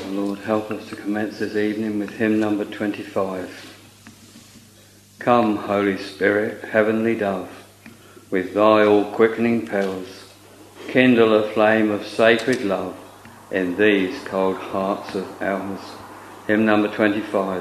Lord, help us to commence this evening with hymn number 25. Come, Holy Spirit, heavenly dove, with thy all-quickening powers, kindle a flame of sacred love in these cold hearts of ours. Hymn number 25.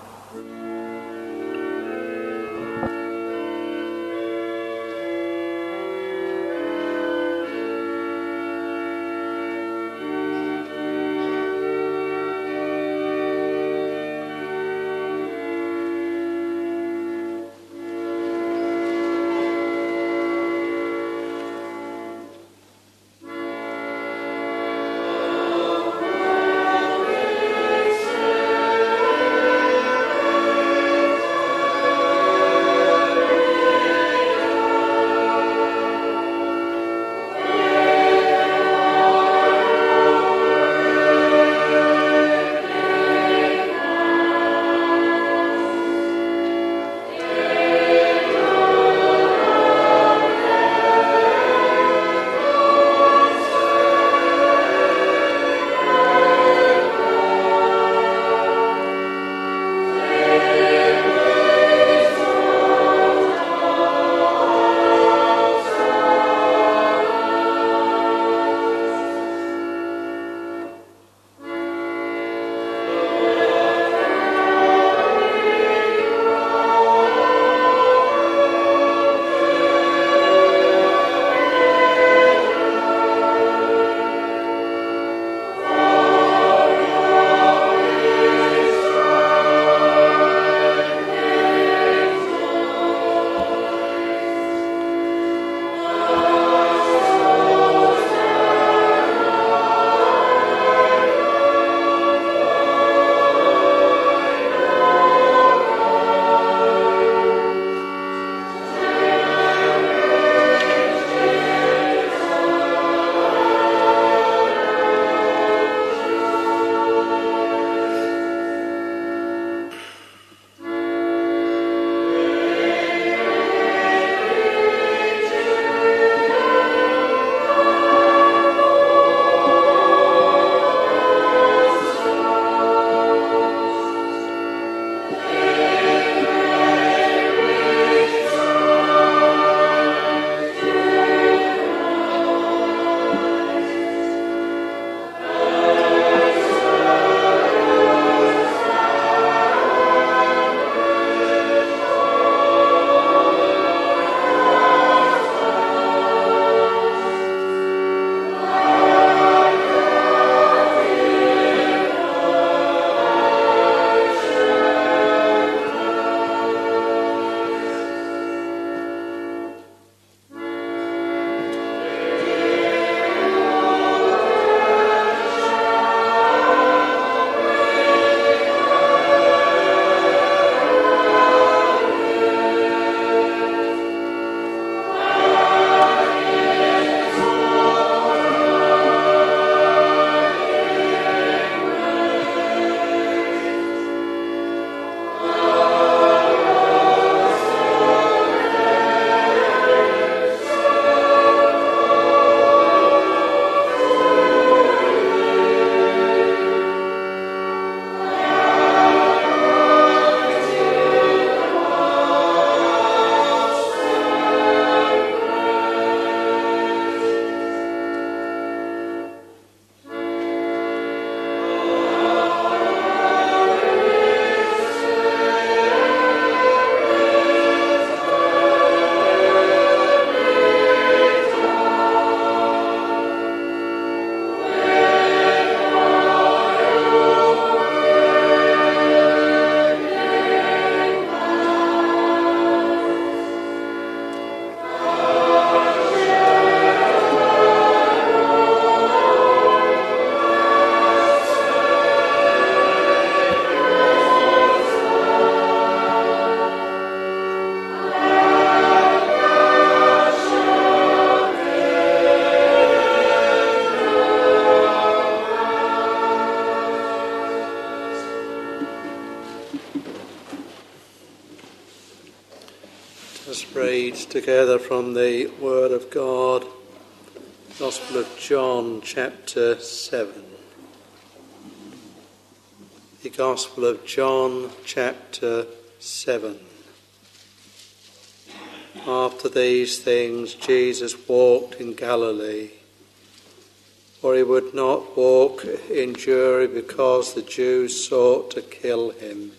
Let's read together from the Word of God, Gospel of John, chapter 7. The Gospel of John, chapter 7. After these things, Jesus walked in Galilee, for he would not walk in Judea because the Jews sought to kill him.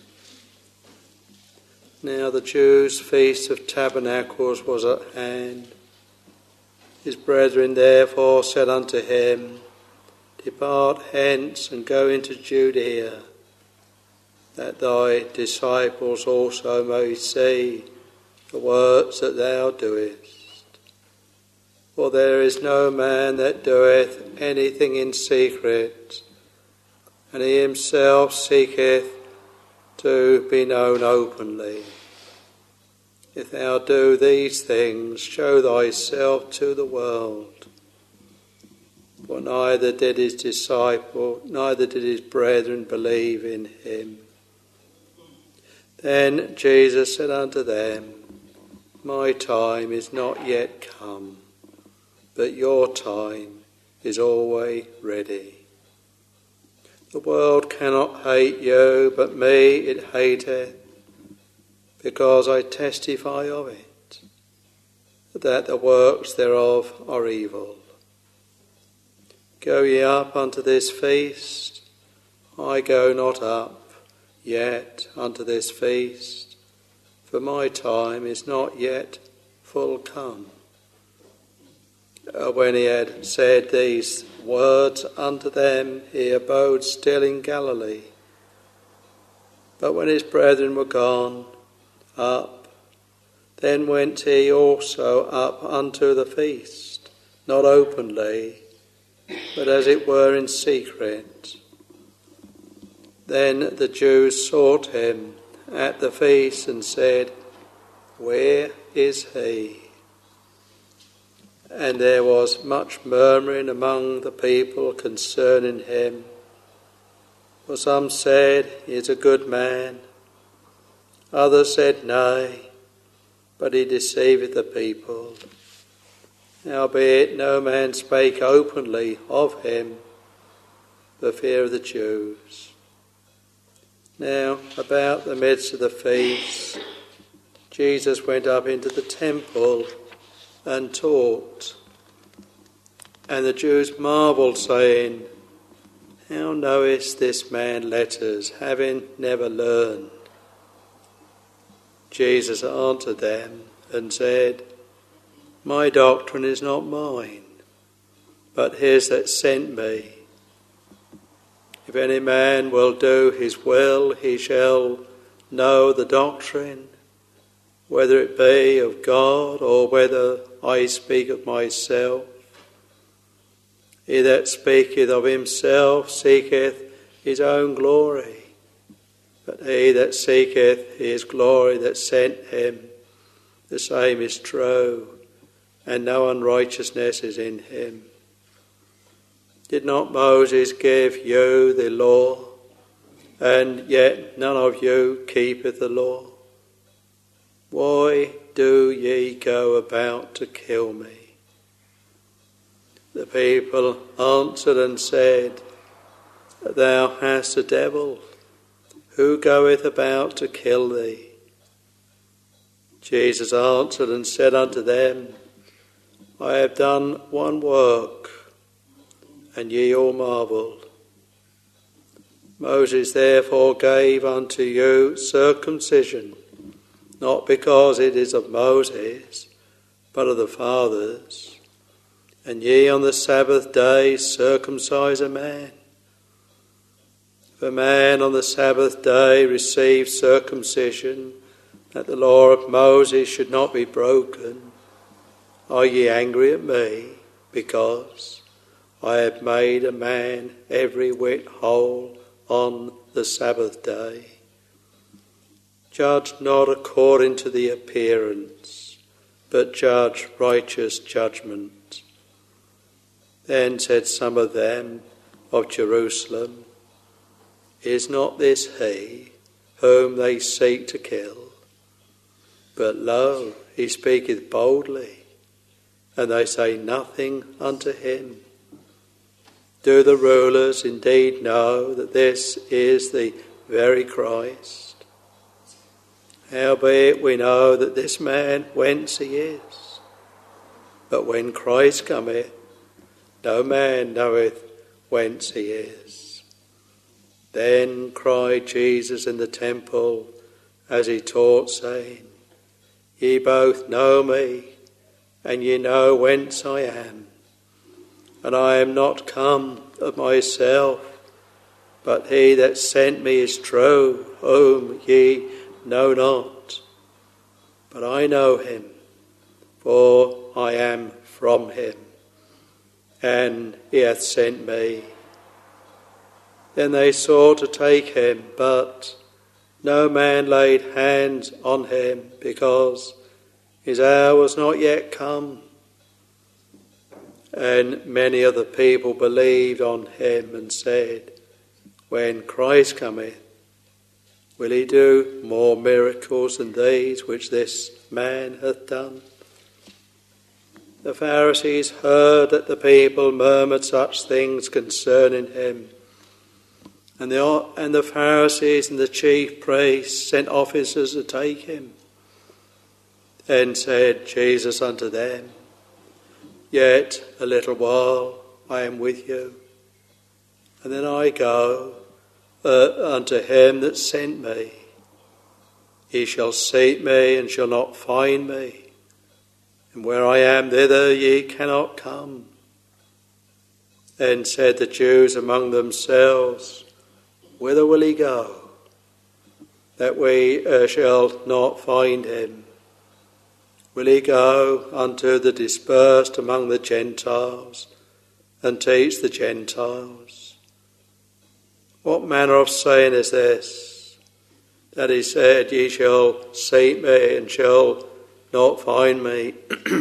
Now the Jews' feast of tabernacles was at hand. His brethren therefore said unto him, Depart hence and go into Judea, that thy disciples also may see the works that thou doest. For there is no man that doeth anything in secret, and he himself seeketh to be known openly. If thou do these things, show thyself to the world. For neither did his brethren believe in him. Then Jesus said unto them, My time is not yet come, but your time is always ready. The world cannot hate you, but me it hateth, because I testify of it, that the works thereof are evil. Go ye up unto this feast? I go not up yet unto this feast, for my time is not yet full come. When he had said these words unto them, he abode still in Galilee. But when his brethren were gone up, then went he also up unto the feast, not openly, but as it were in secret. Then the Jews sought him at the feast and said, Where is he? And there was much murmuring among the people concerning him. For some said, He is a good man. Others said, Nay, but he deceiveth the people. Howbeit no man spake openly of him, for fear of the Jews. Now, about the midst of the feast, Jesus went up into the temple and taught. And the Jews marvelled, saying, How knowest this man letters, having never learned? Jesus answered them and said, My doctrine is not mine, but his that sent me. If any man will do his will, he shall know the doctrine, whether it be of God or whether I speak of myself. He that speaketh of himself seeketh his own glory, but he that seeketh his glory that sent him, the same is true, and no unrighteousness is in him. Did not Moses give you the law, and yet none of you keepeth the law? Why do ye go about to kill me? The people answered and said, Thou hast a devil. Who goeth about to kill thee? Jesus answered and said unto them, I have done one work, and ye all marvelled. Moses therefore gave unto you circumcision, not because it is of Moses, but of the fathers. And ye on the Sabbath day circumcise a man. If a man on the Sabbath day receive circumcision, that the law of Moses should not be broken, are ye angry at me, because I have made a man every whit whole on the Sabbath day? Judge not according to the appearance, but judge righteous judgment. Then said some of them of Jerusalem, Is not this he whom they seek to kill? But lo, he speaketh boldly, and they say nothing unto him. Do the rulers indeed know that this is the very Christ. Howbeit we know that this man whence he is. But when Christ cometh, no man knoweth whence he is. Then cried Jesus in the temple as he taught, saying, Ye both know me, and ye know whence I am. And I am not come of myself, but he that sent me is true, whom ye know not. But I know him, for I am from him, and he hath sent me. Then they sought to take him, but no man laid hands on him, because his hour was not yet come. And many of the people believed on him and said, When Christ cometh, will he do more miracles than these which this man hath done? The Pharisees heard that the people murmured such things concerning him. And the Pharisees and the chief priests sent officers to take him. Then said Jesus unto them, Yet a little while I am with you, and then I go unto him that sent me. Ye shall seek me and shall not find me, and where I am thither ye cannot come. Then said the Jews among themselves, Whither will he go, that we shall not find him? Will he go unto the dispersed among the Gentiles, and teach the Gentiles? What manner of saying is this, that he said, Ye shall seek me and shall not find me,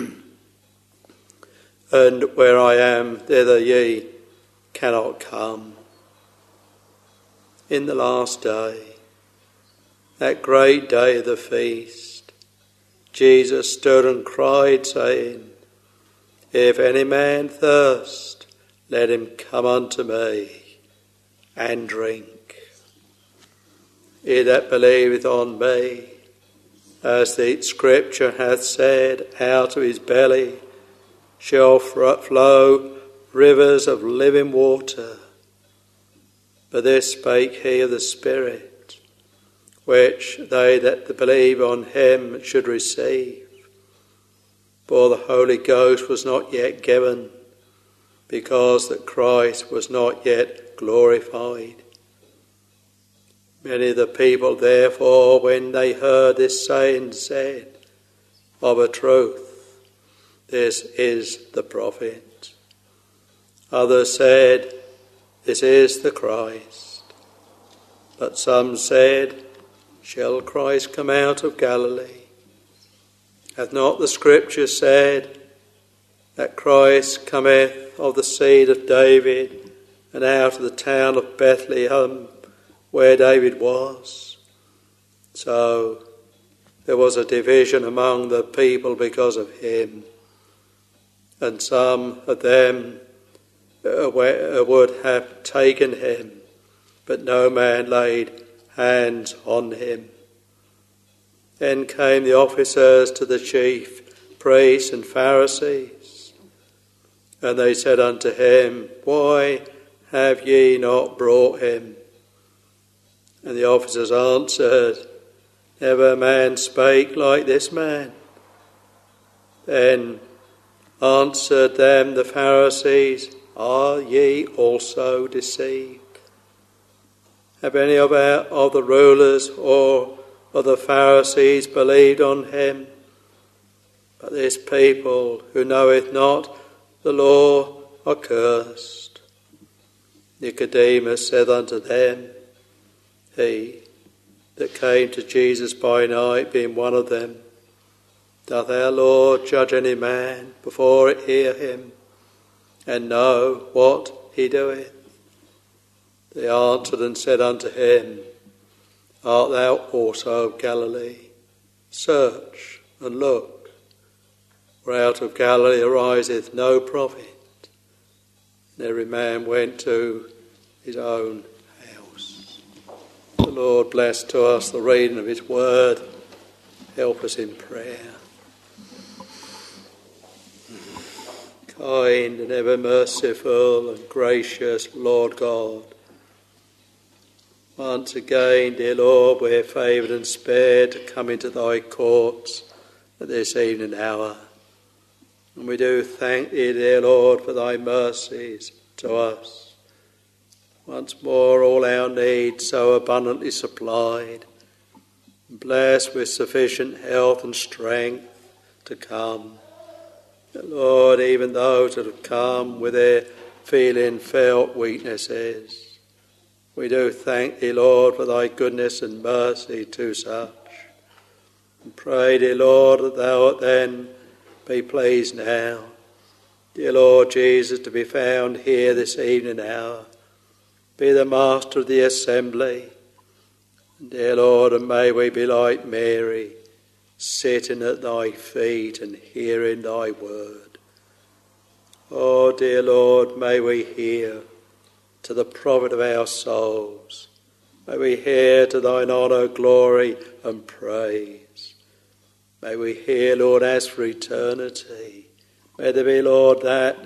and where I am, thither ye cannot come? In the last day, that great day of the feast, Jesus stood and cried, saying, If any man thirst, let him come unto me and drink. He that believeth on me, as the Scripture hath said, out of his belly shall flow rivers of living water. But this spake he of the Spirit, which they that believe on him should receive. For the Holy Ghost was not yet given, because that Christ was not yet glorified. Many of the people, therefore, when they heard this saying, said, Of a truth, this is the prophet. Others said, This is the Christ. But some said, Shall Christ come out of Galilee? Hath not the Scripture said that Christ cometh of the seed of David, and out of the town of Bethlehem, where David was? So there was a division among the people because of him, and some of them would have taken him, but no man laid hands on him. Then came the officers to the chief priests and Pharisees, and they said unto him, Why have ye not brought him? And the officers answered, Never man spake like this man. Then answered them the Pharisees, Are ye also deceived? Have any of the rulers or of the Pharisees believed on him? But this people who knoweth not the law are cursed. Nicodemus said unto them, He that came to Jesus by night, being one of them, Doth our Lord judge any man before it hear him, and know what he doeth? They answered and said unto him, Art thou also of Galilee? Search and look, for out of Galilee ariseth no prophet. And every man went to his own house. The Lord, bless to us the reading of his word. Help us in prayer. Kind and ever merciful and gracious Lord God, once again, dear Lord, we're favoured and spared to come into thy courts at this evening hour. And we do thank thee, dear Lord, for thy mercies to us. Once more all our needs so abundantly supplied, blessed with sufficient health and strength to come. Lord, even those that have come with their felt weaknesses, we do thank thee, Lord, for thy goodness and mercy to such. And pray, dear Lord, that thou art then be pleased now, dear Lord Jesus, to be found here this evening hour. Be the master of the assembly. And dear Lord, and may we be like Mary, sitting at thy feet and hearing thy word. Oh, dear Lord, may we hear to the profit of our souls. May we hear to thine honour, glory and praise. May we hear, Lord, as for eternity. May there be, Lord, that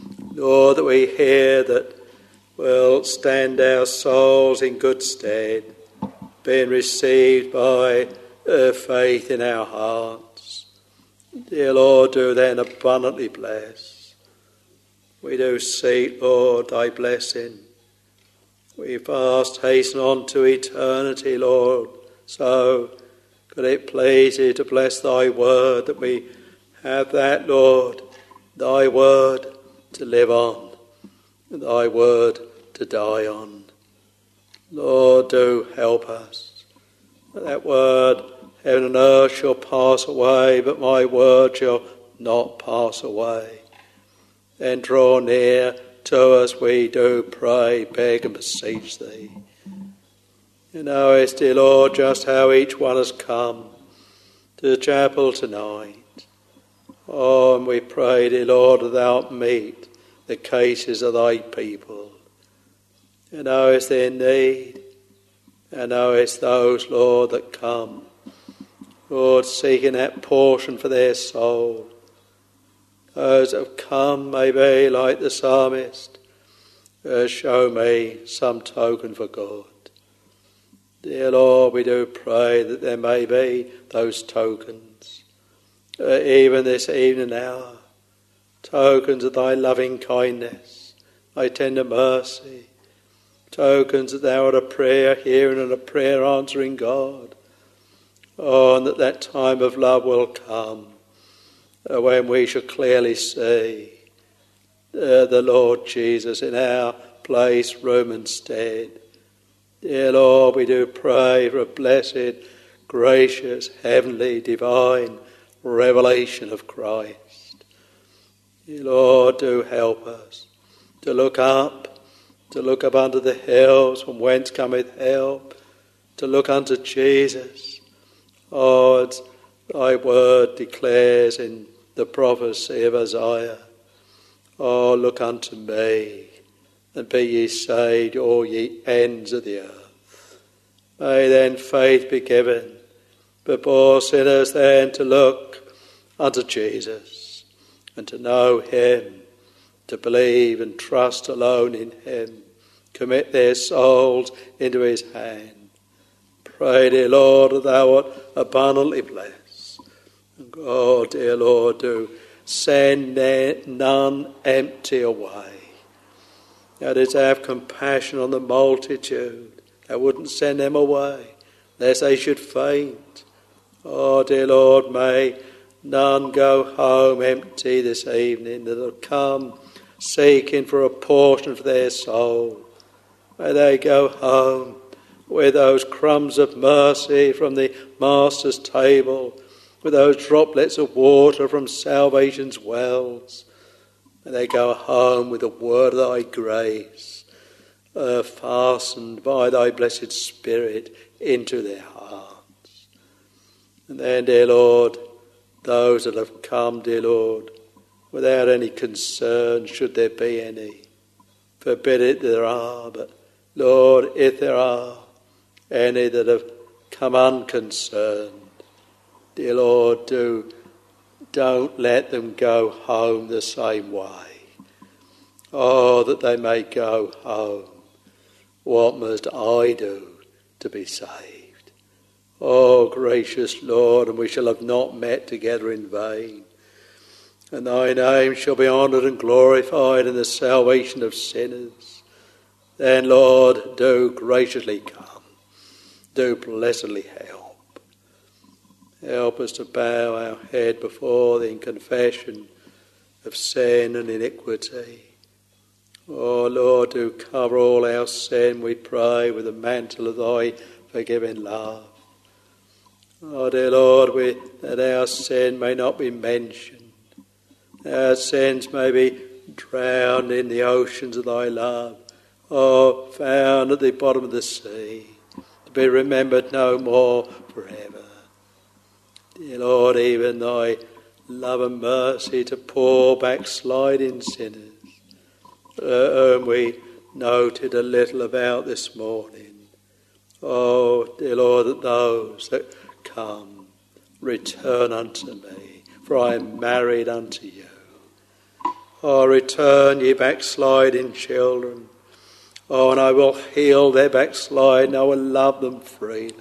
we hear that will stand our souls in good stead, being received by faith in our hearts. Dear Lord, do then abundantly bless. We do seek, Lord, thy blessing. We fast hasten on to eternity, Lord. So could it please thee to bless thy word, that we have that, Lord, thy word to live on, and thy word to die on. Lord, do help us. That word, heaven and earth shall pass away, but my word shall not pass away. Then draw near to us, we do pray, beg and beseech thee. You knowest, dear Lord, just how each one has come to the chapel tonight. Oh, and we pray, dear Lord, that thou meet the cases of thy people. You knowest their need. You knowest those, Lord, that come, Lord, seeking that portion for their soul. Those that have come may be like the psalmist, show me some token for God. Dear Lord, we do pray that there may be those tokens, even this evening hour, tokens of thy loving kindness, thy tender mercy, tokens that thou art a prayer hearing and a prayer answering God. Oh, and that time of love will come, when we shall clearly see the Lord Jesus in our place, room and stead. Dear Lord, we do pray for a blessed, gracious, heavenly, divine revelation of Christ. Dear Lord, do help us to look up unto the hills from whence cometh help, to look unto Jesus. Oh, it's thy word declares in the prophecy of Isaiah, oh, look unto me, and be ye saved, all ye ends of the earth. May then faith be given, but for sinners then to look unto Jesus, and to know him, to believe and trust alone in him, commit their souls into his hand. Pray, dear Lord, that thou art abundantly blessed. And God, dear Lord, do send none empty away. That is, have compassion on the multitude. Thou wouldn't send them away, lest they should faint. Oh, dear Lord, may none go home empty this evening that have come seeking for a portion for their soul. May they go home with those crumbs of mercy from the Master's table, with those droplets of water from salvation's wells. May they go home with the word of thy grace, fastened by thy blessed Spirit into their hearts. And then, dear Lord, those that have come, dear Lord, without any concern, should there be any, forbid it there are, but Lord, if there are, any that have come unconcerned. Dear Lord, don't let them go home the same way. Oh, that they may go home. What must I do to be saved? Oh, gracious Lord, and we shall have not met together in vain. And thy name shall be honoured and glorified in the salvation of sinners. Then, Lord, do graciously come. Do blessedly help. Help us to bow our head before thee in confession of sin and iniquity. Oh, Lord, do cover all our sin, we pray, with the mantle of thy forgiving love. Oh, dear Lord, that our sin may not be mentioned. Our sins may be drowned in the oceans of thy love. Oh, found at the bottom of the sea, to be remembered no more forever. Dear Lord, even thy love and mercy to poor backsliding sinners, whom we noted a little about this morning. Oh, dear Lord, that those that come return unto me, for I am married unto you. Oh, return, ye backsliding children. Oh, and I will heal their backslide, and I will love them freely.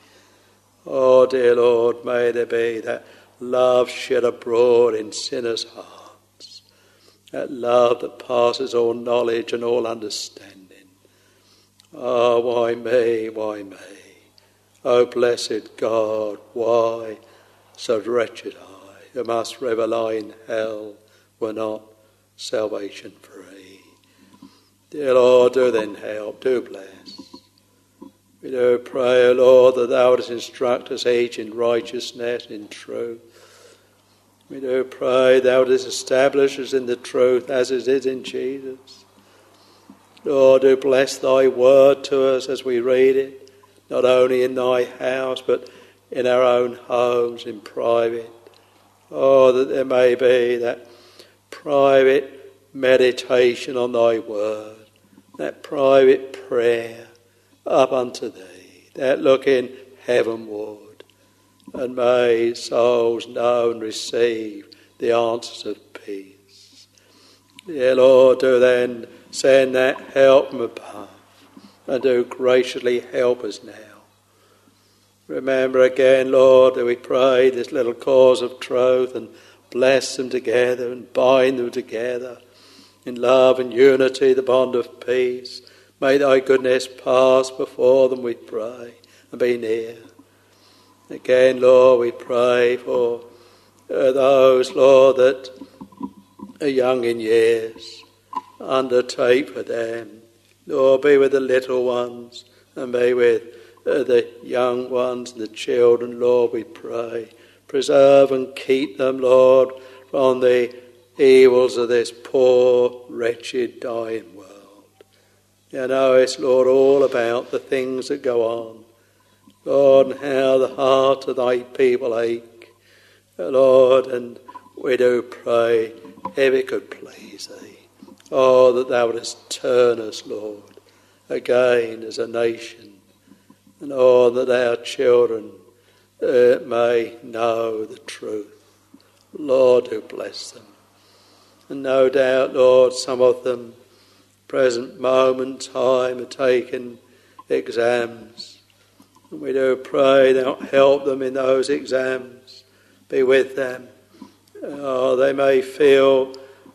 Oh, dear Lord, may there be that love shed abroad in sinners' hearts, that love that passes all knowledge and all understanding. Oh, why me, why me? Oh, blessed God, why so wretched I, who must ever lie in hell, were not salvation free. Dear Lord, do then help, do bless. We do pray, O Lord, that thou wouldst instruct us each in righteousness, in truth. We do pray thou wouldst establish us in the truth as it is in Jesus. Lord, do bless thy word to us as we read it, not only in thy house, but in our own homes, in private. Oh, that there may be that private meditation on thy word, that private prayer up unto thee, that looking heavenward, and may souls know and receive the answers of peace. Dear Lord, do then send that help from above, and do graciously help us now. Remember again, Lord, that we pray this little cause of truth, and bless them together and bind them together in love and unity, the bond of peace. May thy goodness pass before them, we pray, and be near. Again, Lord, we pray for those, Lord, that are young in years. Undertake for them. Lord, be with the little ones, and be with the young ones and the children, Lord, we pray. Preserve and keep them, Lord, from the evils of this poor, wretched, dying world. You know it's, Lord, all about the things that go on. Lord, and how the heart of thy people ache. Lord, and we do pray, if it could please thee, oh, that thou wouldst turn us, Lord, again as a nation, and oh, that our children may know the truth. Lord, do bless them. And no doubt, Lord, some of them, present moment, time, are taking exams. And we do pray thou help them in those exams. Be with them. Oh, they may feel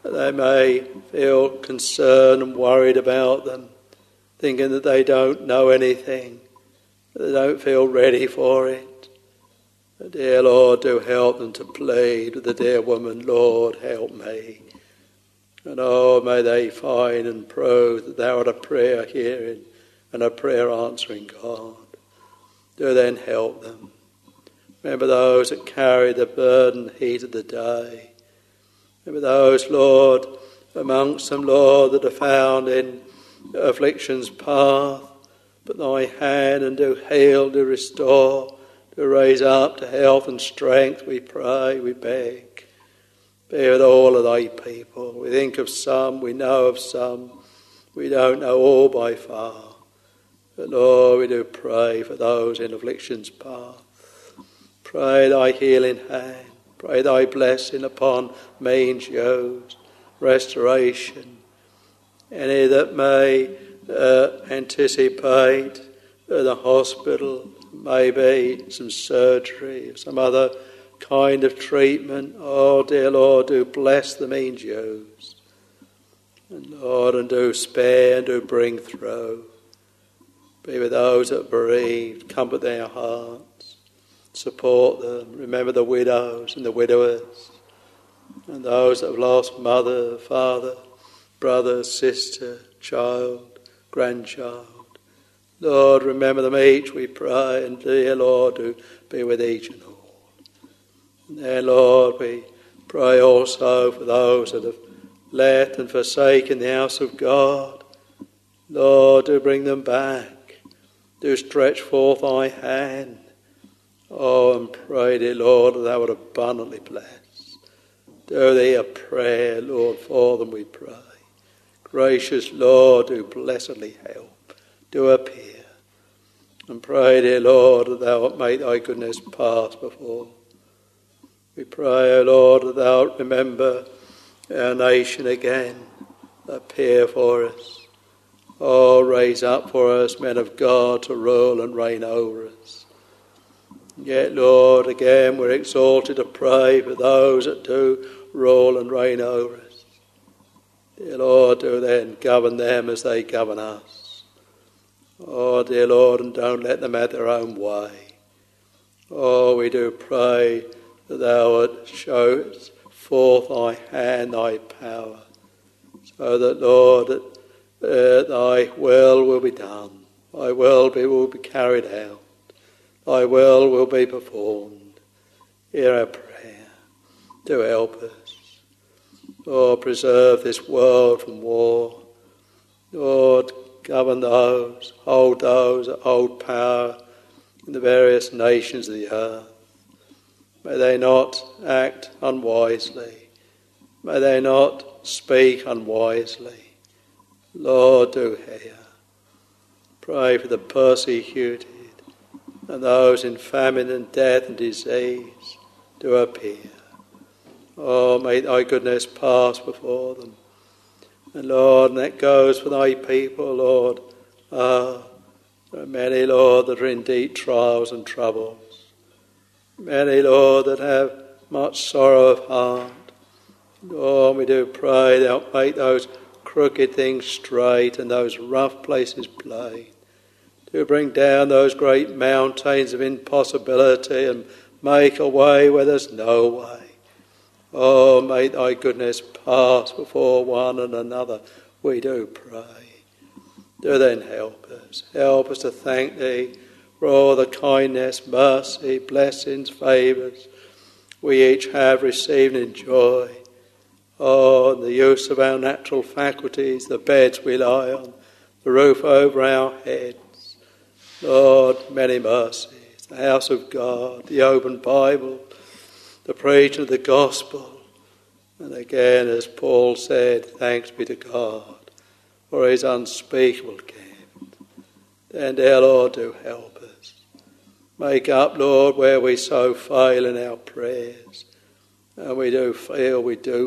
concerned and worried about them, thinking that they don't know anything, that they don't feel ready for it. But dear Lord, do help them to plead with the dear woman, Lord, help me. And oh, may they find and prove that thou art a prayer hearing and a prayer answering God. Do then help them. Remember those that carry the burden and heat of the day. Remember those, Lord, amongst them, Lord, that are found in affliction's path. Put thy hand and do heal, do restore, do raise up to health and strength, we pray, we beg. Be with all of thy people. We think of some, we know of some. We don't know all by far. But Lord, we do pray for those in affliction's path. Pray thy healing hand. Pray thy blessing upon means used, restoration. Any that may anticipate the hospital, maybe some surgery, some other kind of treatment. Oh, dear Lord, do bless the means used. And Lord, and do spare and do bring through. Be with those that are bereaved, comfort their hearts, support them. Remember the widows and the widowers, and those that have lost mother, father, brother, sister, child, grandchild. Lord, remember them each, we pray, and dear Lord, do be with each and all. And then, Lord, we pray also for those that have left and forsaken the house of God. Lord, do bring them back. Do stretch forth thy hand. Oh, and pray, dear Lord, that thou would abundantly bless. Do thee a prayer, Lord, for them we pray. Gracious Lord, do blessedly help. Do appear. And pray, dear Lord, that thou wilt make thy goodness pass before. We pray, O Lord, that thou wilt remember our nation again. Appear for us. Oh, raise up for us men of God to rule and reign over us. Yet, Lord, again we're exalted to pray for those that do rule and reign over us. Dear Lord, do then govern them as they govern us. Oh, dear Lord, and don't let them have their own way. Oh, we do pray that thou wilt show forth thy hand, thy power, so that, Lord, that thy will be done. Thy will be carried out. Thy will be performed. Hear our prayer. Do help us. Lord, preserve this world from war. Lord, govern those, hold those that hold power in the various nations of the earth. May they not act unwisely. May they not speak unwisely. Lord, do hear. Pray for the persecuted and those in famine and death and disease. Do appear. Oh, may thy goodness pass before them. And Lord, and that goes for thy people, Lord. There are many, Lord, that are in deep trials and troubles. Many, Lord, that have much sorrow of heart. Lord, we do pray thou make those crooked things straight and those rough places plain. Do bring down those great mountains of impossibility and make a way where there's no way. Oh, may thy goodness pass before one and another, we do pray. Do then help us. Help us to thank thee for all the kindness, mercy, blessings, favours we each have received and enjoy. Oh, and the use of our natural faculties, the beds we lie on, the roof over our heads. Lord, many mercies, the house of God, the open Bible, the preaching of the gospel. And again, as Paul said, thanks be to God for his unspeakable gift. And dear Lord, do help us. Make up, Lord, where we so fail in our prayers. And we do fail.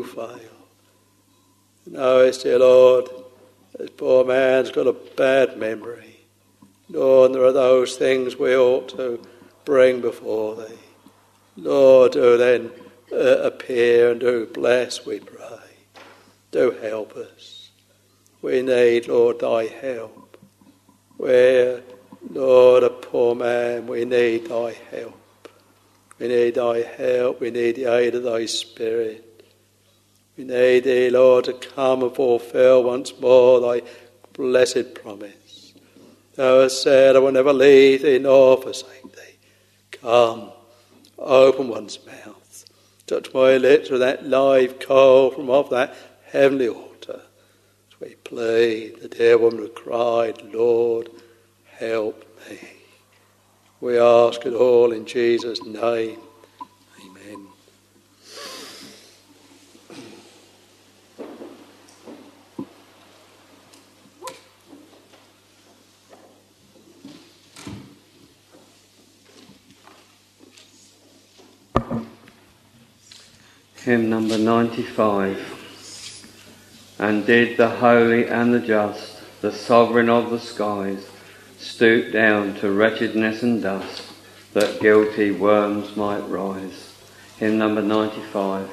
Knowest, dear Lord, this poor man's got a bad memory. Lord, and there are those things we ought to bring before thee. Lord, do then appear and do bless, we pray. Do help us. We need, Lord, thy help. Where, Lord, a poor man, we need thy help. We need thy help. We need the aid of thy Spirit. We need thee, Lord, to come and fulfill once more thy blessed promise. Thou hast said, I will never leave thee nor forsake thee. Come, open one's mouth. Touch my lips with that live coal from off that heavenly altar. As we plead, the dear woman who cried, Lord, help me. We ask it all in Jesus' name. Amen. Hymn number 95. And did the holy and the just, the sovereign of the skies, stoop down to wretchedness and dust, that guilty worms might rise. Hymn number 95.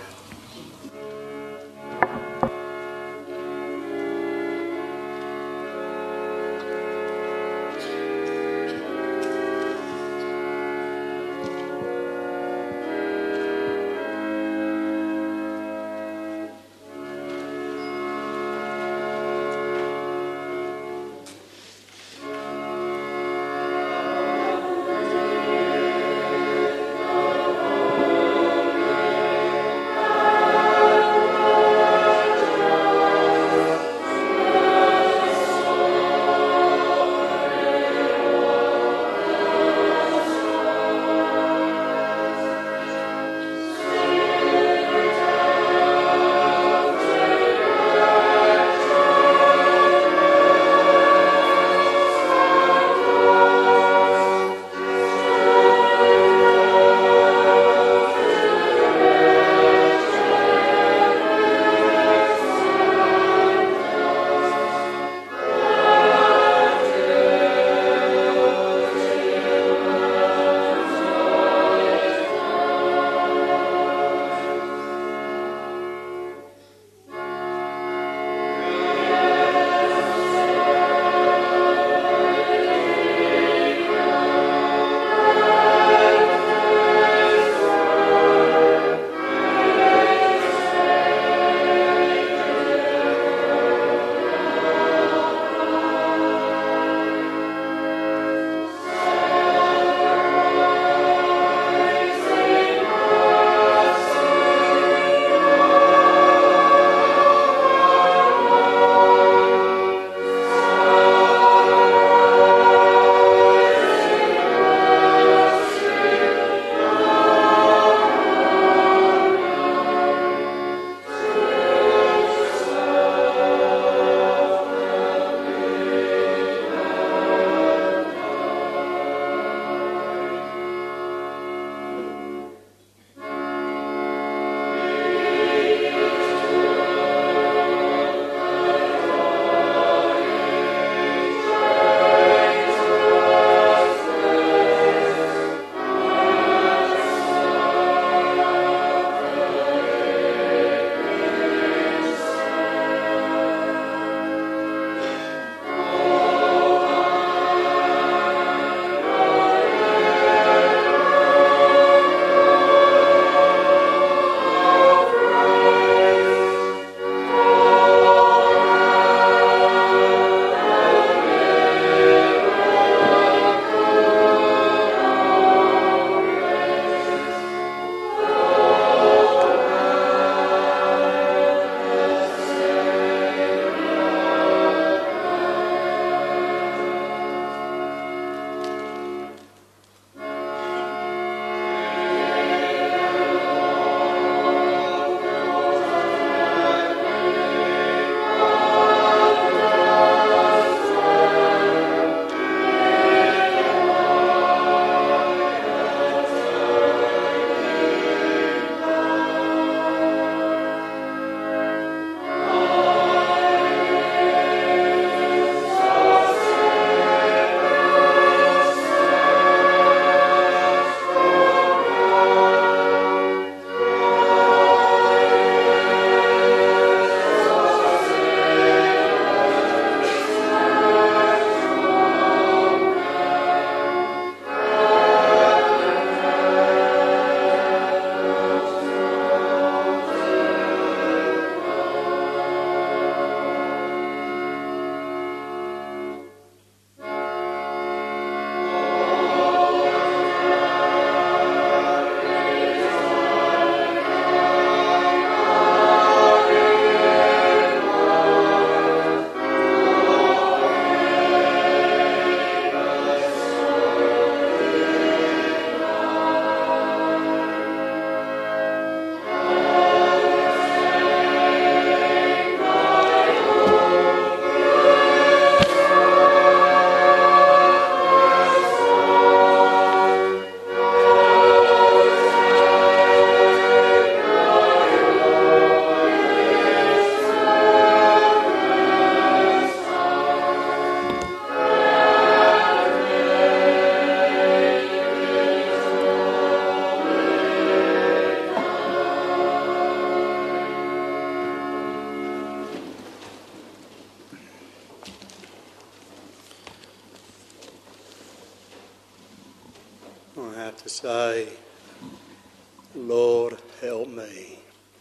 I have to say, Lord, help me.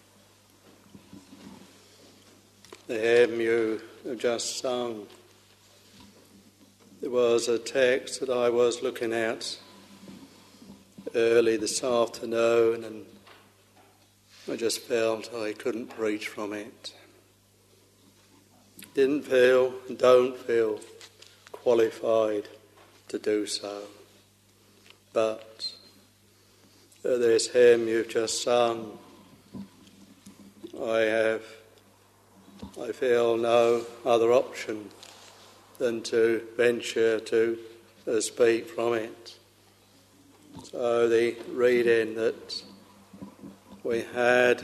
The hymn you have just sung, there was a text that I was looking at early this afternoon, and I just felt I couldn't preach from it. Didn't feel and don't feel qualified to do so. But this hymn you've just sung, I feel no other option than to venture to speak from it. So the reading that we had,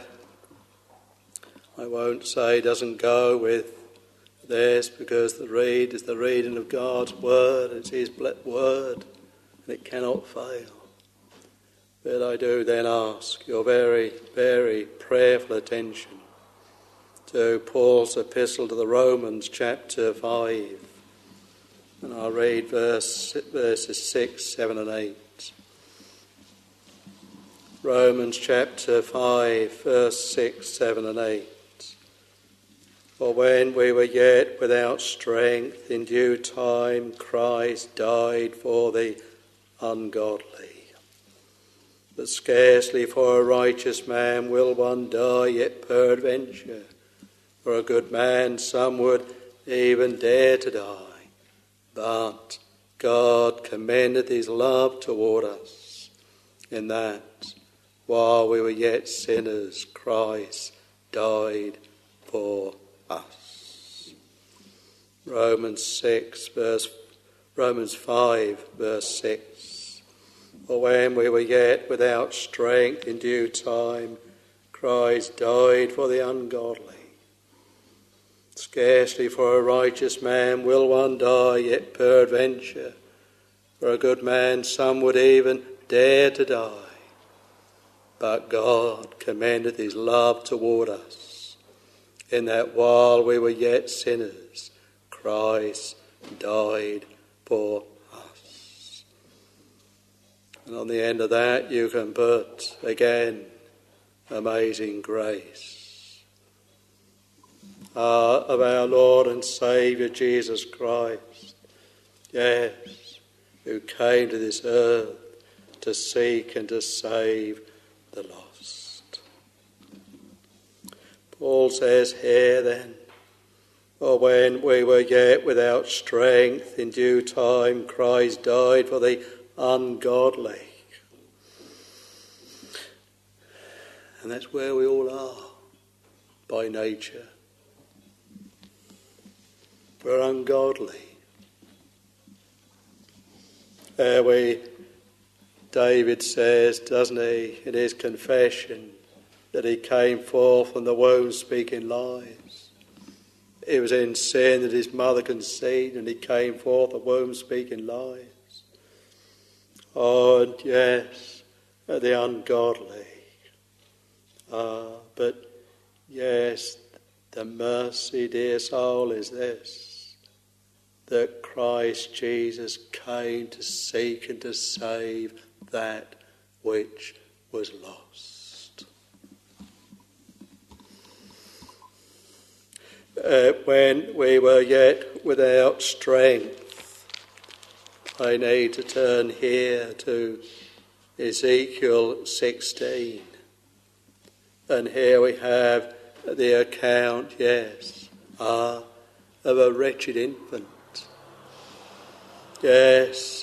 I won't say doesn't go with this, because the read is the reading of God's word. It's his word, and it cannot fail. But I do then ask your very, very prayerful attention to Paul's epistle to the Romans, chapter 5. And I'll read verses 6, 7 and 8. Romans chapter 5, verse 6, 7 and 8. For when we were yet without strength, in due time Christ died for the ungodly. But scarcely for a righteous man will one die, yet peradventure for a good man some would even dare to die. But God commendeth his love toward us, in that, while we were yet sinners, Christ died for us. Romans 5, verse 6. For when we were yet without strength, in due time, Christ died for the ungodly. Scarcely for a righteous man will one die, yet peradventure for a good man some would even dare to die. But God commendeth his love toward us, in that while we were yet sinners, Christ died for us. And on the end of that you can put, again, amazing grace. Of our Lord and Saviour Jesus Christ, yes, who came to this earth to seek and to save the lost. Paul says here then, for when we were yet without strength, in due time Christ died for the ungodly. And that's where we all are by nature. We're ungodly. David says, doesn't he, in his confession, that he came forth from the womb speaking lies. He was in sin that his mother conceived, and he came forth the womb speaking lies. Oh, and yes, the ungodly. But yes, the mercy, dear soul, is this, that Christ Jesus came to seek and to save that which was lost. When we were yet without strength, I need to turn here to Ezekiel 16. And here we have the account, yes, of a wretched infant. Yes,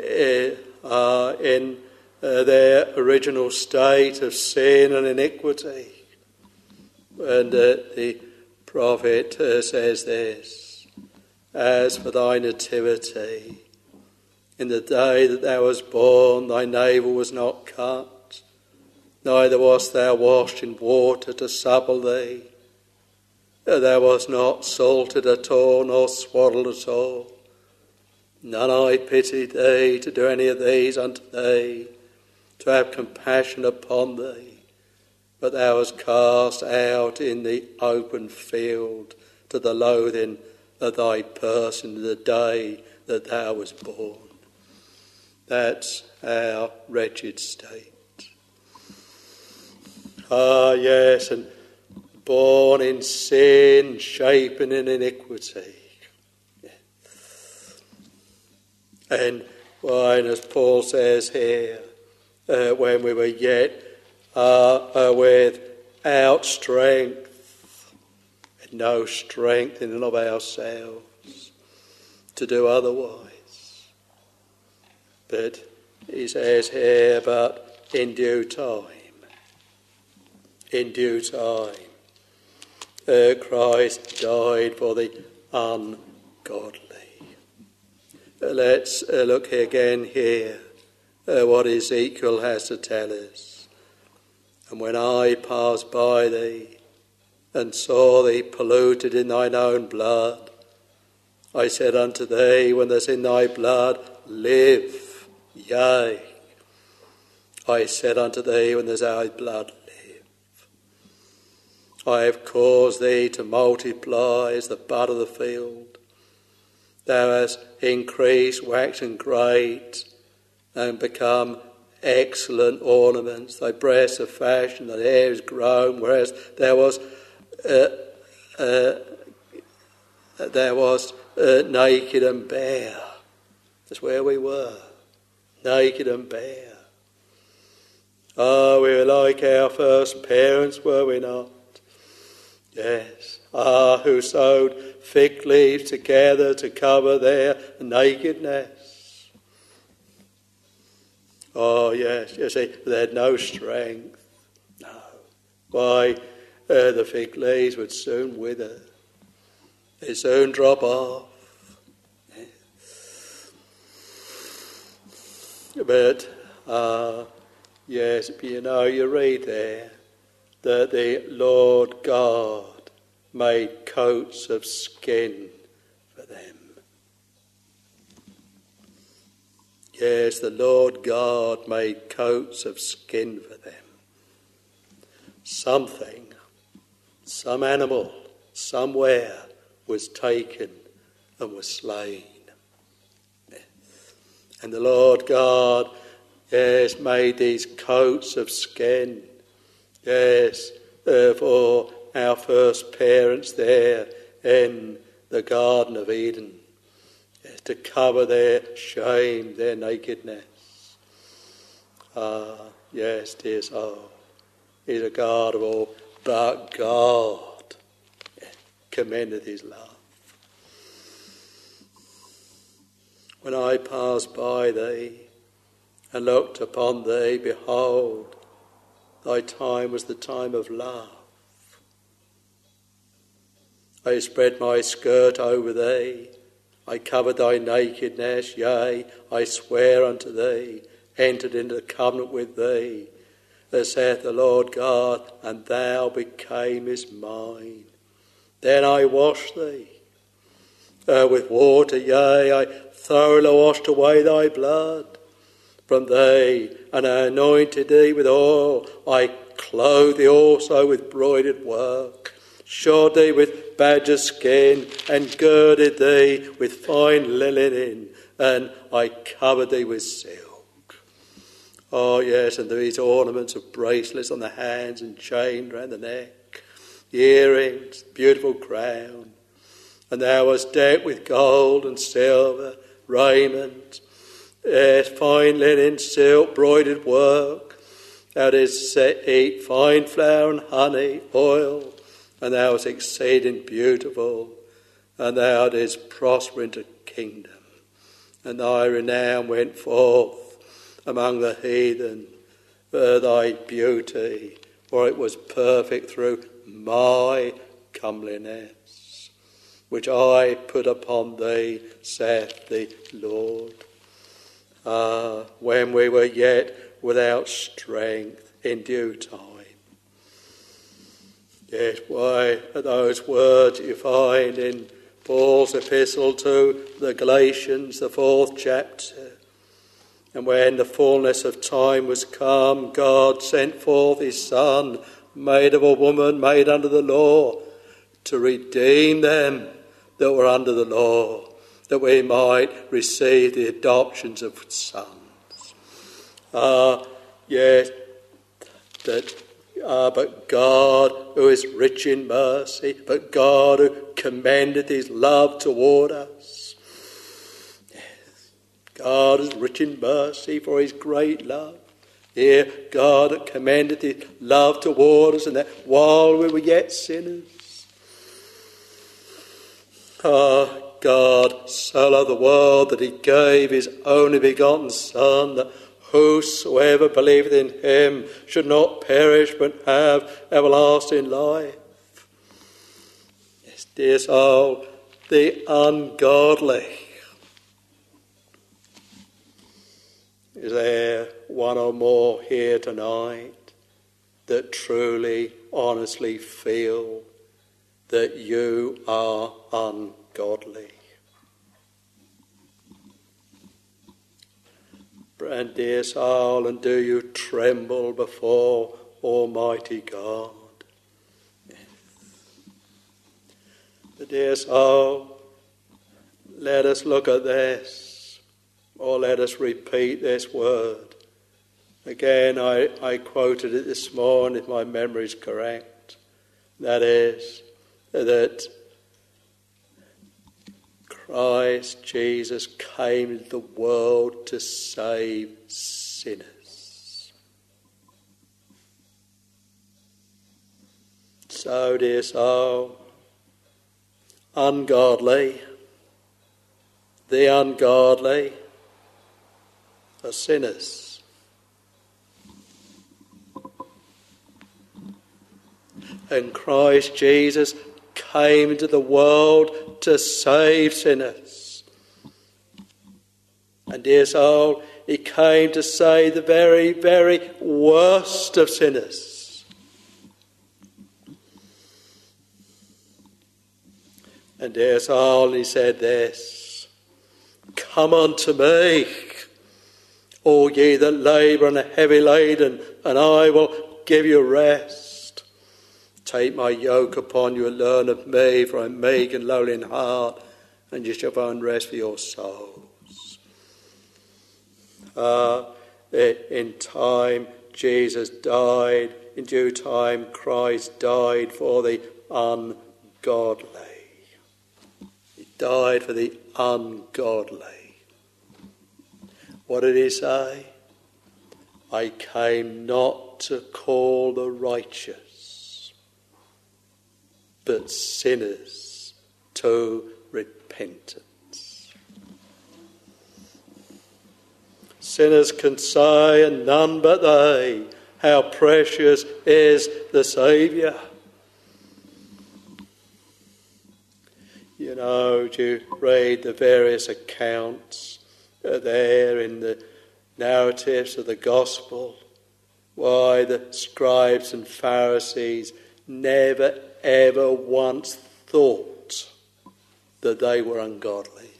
in their original state of sin and iniquity. And the prophet says this, as for thy nativity, in the day that thou wast born, thy navel was not cut, neither wast thou washed in water to supple thee. Thou wast not salted at all, nor swaddled at all. None I pitied thee to do any of these unto thee, to have compassion upon thee. But thou wast cast out in the open field to the loathing of thy person the day that thou wast born. That's our wretched state. Ah, yes, and born in sin, shapen in iniquity. And as Paul says here, when we were yet without strength, and no strength in and of ourselves to do otherwise. But he says here, but in due time, Christ died for the ungodly. Let's look again here what Ezekiel has to tell us. And when I passed by thee and saw thee polluted in thine own blood, I said unto thee, when there's in thy blood, live, yea. I said unto thee, when there's thy blood, live. I have caused thee to multiply as the bud of the field. Thou hast increased, waxen great, and become excellent ornaments. Thy breasts are fashioned, thy hair is grown, whereas there was naked and bare. That's where we were, naked and bare. Ah, we were like our first parents, were we not? Yes. Ah, who sewed fig leaves together to cover their nakedness. Oh, yes, you see, they had no strength. No. Why, the fig leaves would soon wither. They'd soon drop off. But, yes, you read there that the Lord God made coats of skin for them. Yes, the Lord God made coats of skin for them. Something, some animal, somewhere was taken and was slain. And the Lord God, yes, made these coats of skin, yes, for our first parents there in the Garden of Eden, yes, to cover their shame, their nakedness. Ah, yes, dear soul, He's a God of all, but God commendeth His love. When I passed by thee and looked upon thee, behold, thy time was the time of love. I spread my skirt over thee, I covered thy nakedness, yea, I swear unto thee, entered into the covenant with thee, as saith the Lord God, and thou becamest mine. Then I washed thee with water, yea, I thoroughly washed away thy blood from thee, and I anointed thee with oil. I clothed thee also with broidered work, shod thee with badger skin, and girded thee with fine linen, and I covered thee with silk. Oh, yes, and these ornaments of bracelets on the hands and chain round the neck, earrings, beautiful crown. And thou wast decked with gold and silver, raiment, fine linen, silk, broidered work. Thou didst eat fine flour and honey, oil, and thou wast exceeding beautiful, and thou didst prosper into kingdom. And thy renown went forth among the heathen for thy beauty, for it was perfect through my comeliness, which I put upon thee, saith the Lord. When we were yet without strength, in due time. Yes, why are those words you find in Paul's epistle to the Galatians, the 4th chapter. And when the fullness of time was come, God sent forth his Son, made of a woman, made under the law, to redeem them that were under the law, that we might receive the adoptions of sons. Yes, but God, who is rich in mercy, but God who commendeth his love toward us. Yes, God is rich in mercy for his great love. Here, God commendeth his love toward us, and that while we were yet sinners, God so loved the world that he gave his only begotten Son, that whosoever believeth in him should not perish but have everlasting life. Yes, dear soul, the ungodly. Is there one or more here tonight that truly, honestly feel that you are ungodly? And dear soul, and do you tremble before Almighty God? Yes. But dear soul, let us look at this, or let us repeat this word. Again, I quoted it this morning, if my memory is correct. That is, that Christ Jesus came into the world to save sinners. So, dear soul, ungodly, the ungodly are sinners. And Christ Jesus came into the world to save sinners. And dear soul, he came to save the very, very worst of sinners. And dear soul, he said this, "Come unto me, all ye that labour and are heavy laden, and I will give you rest. Take my yoke upon you and learn of me, for I am meek and lowly in heart, and you shall find rest for your souls." In time, Jesus died. In due time, Christ died for the ungodly. He died for the ungodly. What did he say? "I came not to call the righteous, but sinners to repentance." Sinners can say, and none but they, how precious is the Saviour. You know, you read the various accounts there in the narratives of the Gospel, why the scribes and Pharisees never ever once thought that they were ungodly.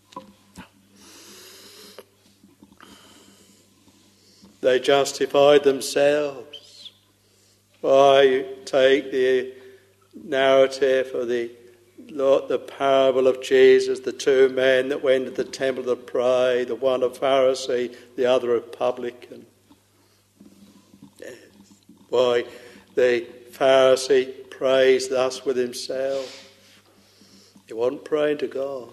They justified themselves. Why, you take the narrative of the parable of Jesus, the two men that went to the temple to pray, the one a Pharisee, the other a publican. Yes. Why, the Pharisee prays thus with himself. He wasn't praying to God.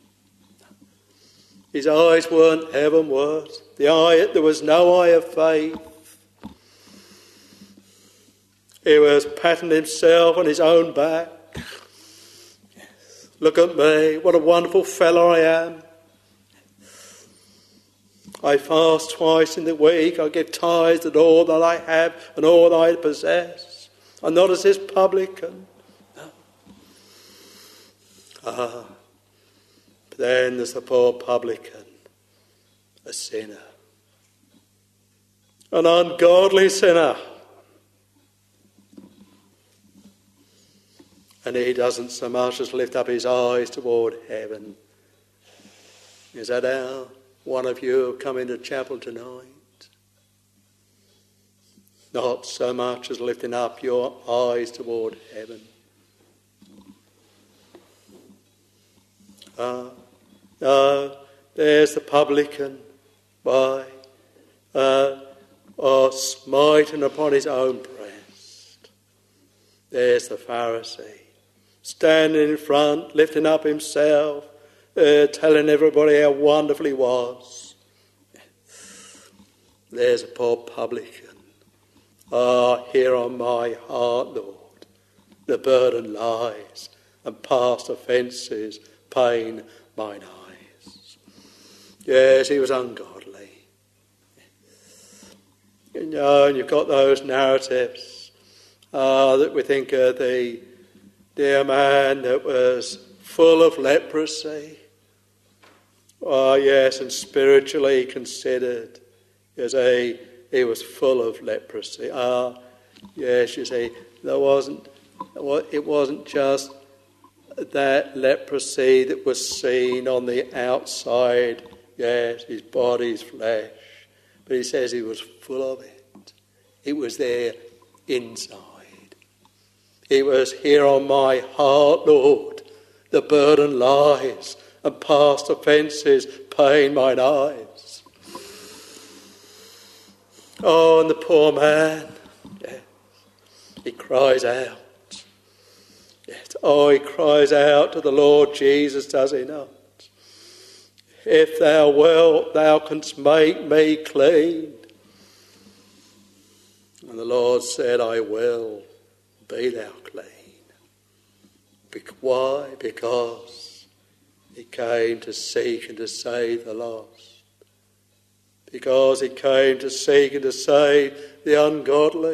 His eyes weren't heavenward. There was no eye of faith. He was patting himself on his own back. Yes. Look at me, what a wonderful fellow I am. I fast twice in the week. I give tithes of all that I have and all that I possess. I'm not as this publican. No. But then there's the poor publican, a sinner, an ungodly sinner. And he doesn't so much as lift up his eyes toward heaven. Is that how one of you have come into chapel tonight? Not so much as lifting up your eyes toward heaven. No, there's the publican. Why? or smiting upon his own breast. There's the Pharisee, standing in front, lifting up himself, telling everybody how wonderful he was. There's a poor publican. Here on my heart, Lord, the burden lies, and past offences pain mine eyes. Yes, he was ungodly. You know, and you've got those narratives that we think of the dear man that was full of leprosy. Yes, and spiritually considered, he was full of leprosy. Yes, you see, it wasn't just that leprosy that was seen on the outside, yes, his body's flesh, but he says he was full of it. It was there inside. It was here on my heart, Lord, the burden lies, and past offences pain mine eyes. Oh, and the poor man, yes, he cries out. Yes, he cries out to the Lord Jesus, does he not? If thou wilt, thou canst make me clean. And the Lord said, I will, be thou clean. Why? Because he came to seek and to save the lost. Because he came to seek and to save the ungodly.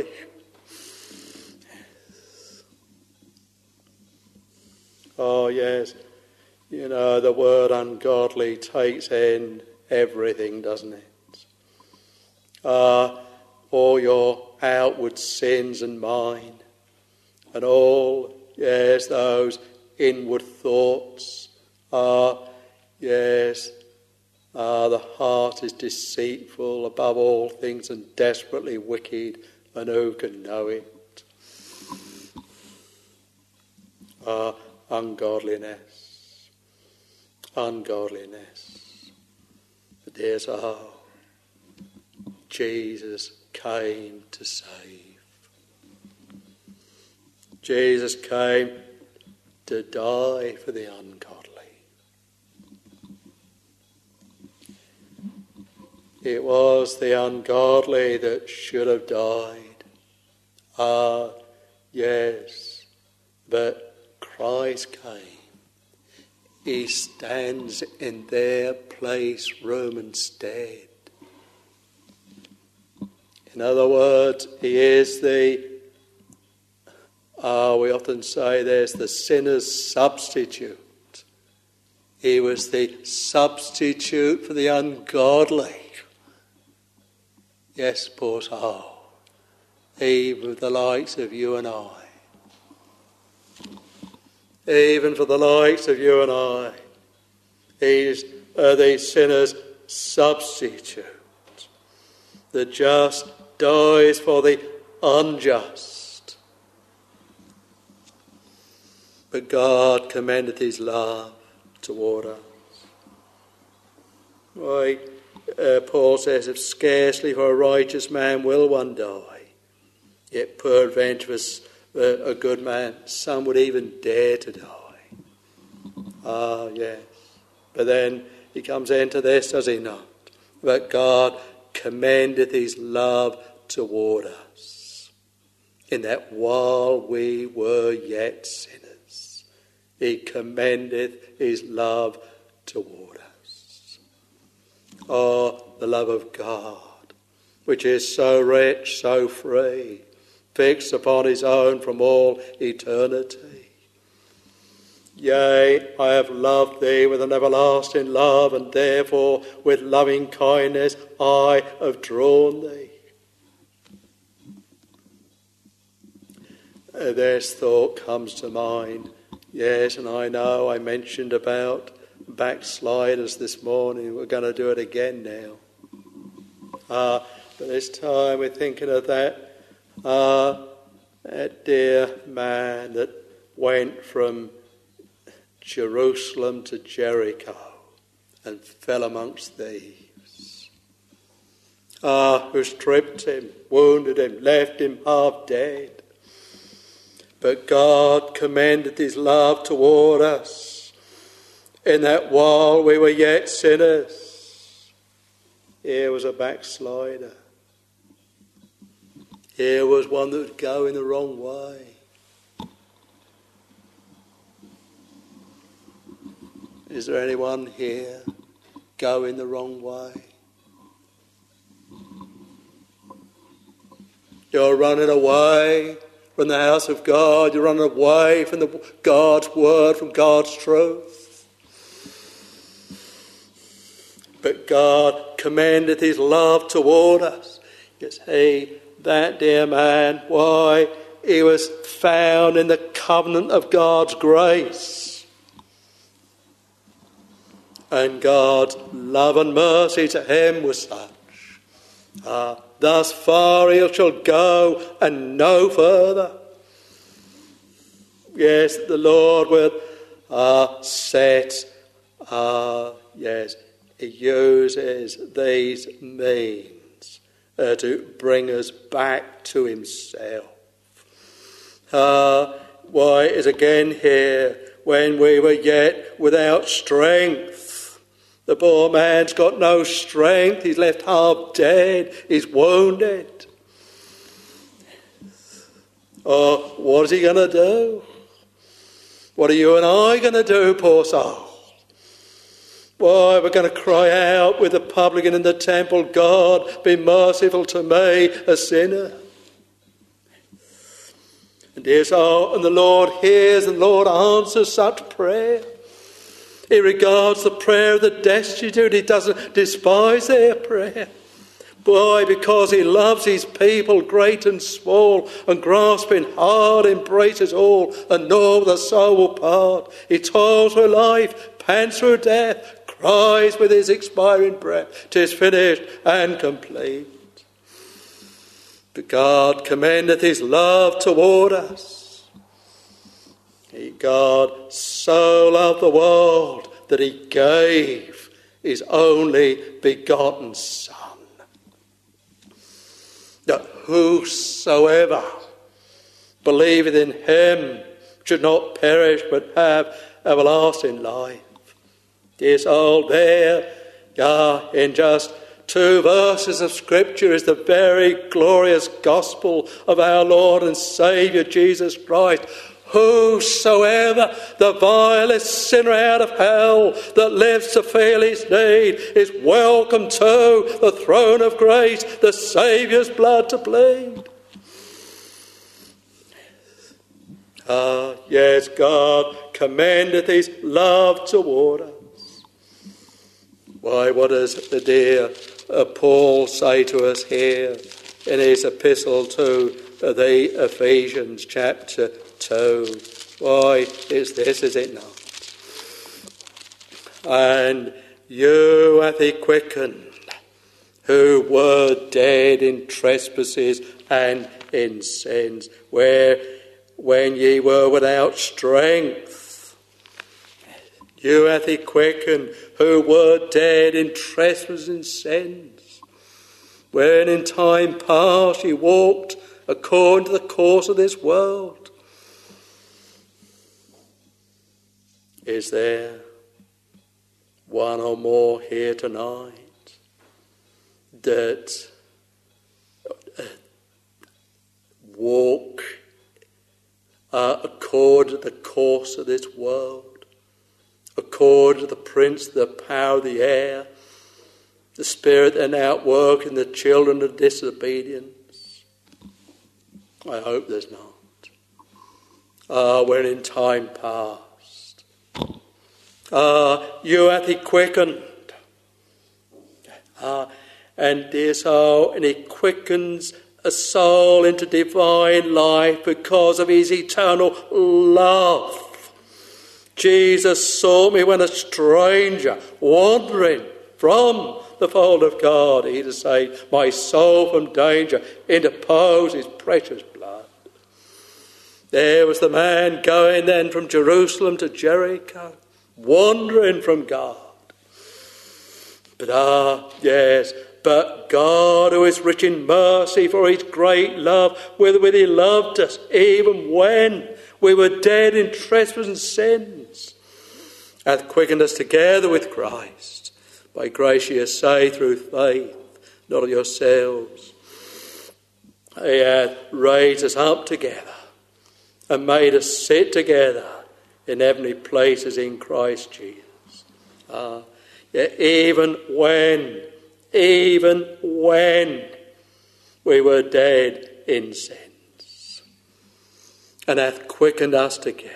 Oh, yes. You know, the word ungodly takes in everything, doesn't it? All your outward sins and mine, and all, yes, those inward thoughts. Yes, the heart is deceitful above all things and desperately wicked, and who can know it? Ungodliness. But there's Jesus came to save. Jesus came to die for the ungodly. It was the ungodly that should have died. Yes, but Christ came. He stands in their place, room and stead. In other words, he is we often say there's the sinner's substitute. He was the substitute for the ungodly. Yes, poor soul. Even for the likes of you and I. Even for the likes of you and I. He's the sinner's substitute. The just dies for the unjust. But God commendeth his love toward us. Why, Paul says, if scarcely for a righteous man will one die, yet peradventure a good man, some would even dare to die. Yes. But then he comes into this, does he not? But God commendeth his love toward us, in that while we were yet sinners, he commendeth his love toward us. Oh, the love of God, which is so rich, so free, fixed upon his own from all eternity. Yea, I have loved thee with an everlasting love, and therefore with loving kindness I have drawn thee. This thought comes to mind. Yes, and I know I mentioned about backsliders this morning. We're going to do it again now. But this time we're thinking of that dear man that went from Jerusalem to Jericho and fell amongst thieves. who stripped him, wounded him, left him half dead. But God commended his love toward us in that while we were yet sinners, here was a backslider. Here was one that was going the wrong way. Is there anyone here going the wrong way? You're running away from the house of God. You're running away from God's word, from God's truth. But God commendeth his love toward us. Yes, that dear man, why, he was found in the covenant of God's grace. And God's love and mercy to him was such. Thus far he shall go and no further. Yes, the Lord will set, he uses these means to bring us back to himself. Why is again here, when we were yet without strength. The poor man's got no strength. He's left half dead. He's wounded. Oh, what is he going to do? What are you and I going to do, poor soul? Why, we're going to cry out with the publican in the temple, God, be merciful to me, a sinner. And dear soul, and the Lord hears and the Lord answers such prayer. He regards the prayer of the destitute. He doesn't despise their prayer. Why? Because he loves his people, great and small, and grasping hard embraces all, and nor the soul will part. He toils through life, pants through death, cries with his expiring breath, 'tis finished and complete. But God commendeth his love toward us. God so loved the world that he gave his only begotten Son, that whosoever believeth in him should not perish but have everlasting life. Dear soul, there, in just 2 verses of Scripture is the very glorious gospel of our Lord and Saviour Jesus Christ. Whosoever, the vilest sinner out of hell that lives to feel his need, is welcome to the throne of grace, the Saviour's blood to plead. Yes, God commendeth his love toward us. Why, what does the dear Paul say to us here in his epistle to the Ephesians chapter 2? Why, is this, is it not? And you hath he quickened, who were dead in trespasses and in sins, where when ye were without strength, you hath he quickened, who were dead in trespasses and sins, when in time past ye walked according to the course of this world. Is there one or more here tonight that walk according to the course of this world, according to the prince, the power of the air, the spirit that now outwork in the children of disobedience? I hope there's not. When in time past, you hath he quickened. And dear soul, and he quickens a soul into divine life because of his eternal love. Jesus saw me when a stranger, wandering from the fold of God, he to save my soul from danger, interpose his precious blood. There was the man going then from Jerusalem to Jericho, wandering from God. But But God, who is rich in mercy for his great love, wherewith he loved us, even when we were dead in trespasses and sins, hath quickened us together with Christ. By grace ye are saved through faith, not of yourselves. He hath raised us up together and made us sit together in heavenly places in Christ Jesus. Yet even when we were dead in sins, and hath quickened us together.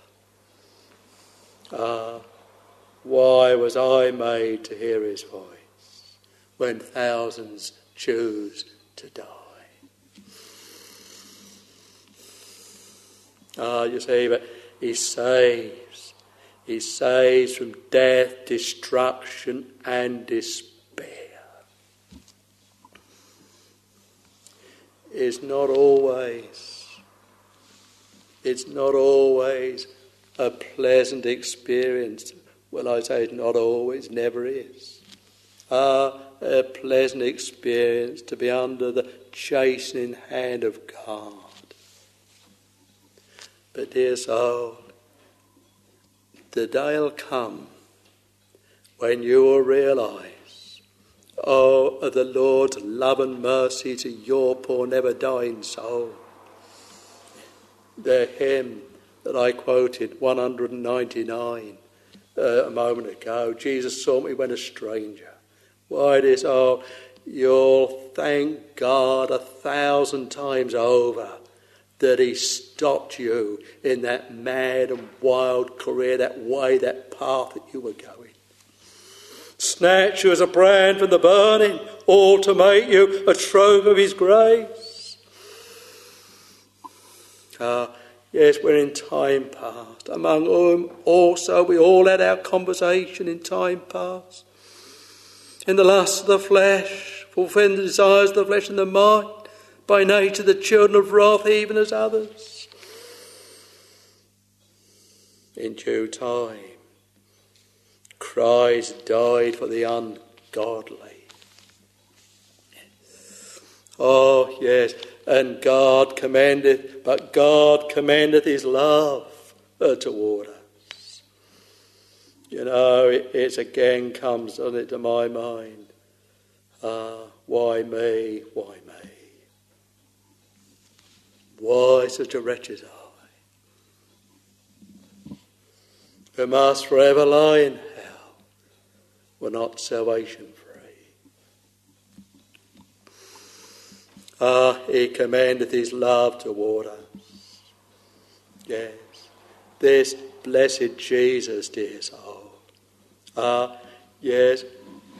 Why was I made to hear his voice when thousands choose to die? You see, but he saves. He saves from death, destruction and despair. It's not always a pleasant experience. Well, I say it's not always, never is. A pleasant experience to be under the chastening hand of God. But dear soul, the day will come when you will realise, of the Lord's love and mercy to your poor never dying soul. The hymn that I quoted, 199, a moment ago, Jesus saw me when a stranger. Why this, you'll thank God 1,000 times over that he stopped you in that mad and wild career, that way, that path that you were going. Snatch you as a brand from the burning, all to make you a trove of his grace. Yes, we're in time past, among whom also we all had our conversation in time past. In the lust of the flesh, fulfilling the desires of the flesh and the mind, by nature the children of wrath, even as others. In due time, Christ died for the ungodly. Oh, yes, and God commendeth his love toward us. You know, it again comes to my mind. Why me? Why me? Why such a wretch as I? Who must forever lie in hell, were not salvation free. He commendeth his love toward us. Yes, this blessed Jesus, dear soul. Yes.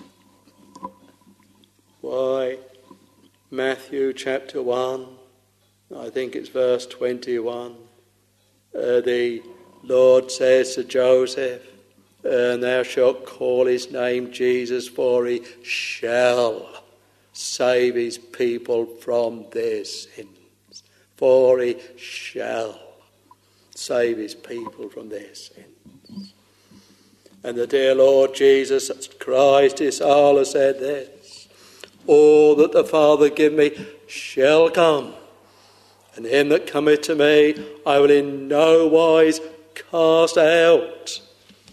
Why, Matthew chapter 1, I think it's verse 21. The Lord says to Joseph, and thou shalt call his name Jesus, for he shall save his people from their sins. For he shall save his people from their sins. And the dear Lord Jesus Christ, his soul, has said this: all that the Father give me shall come, and him that cometh to me I will in no wise cast out.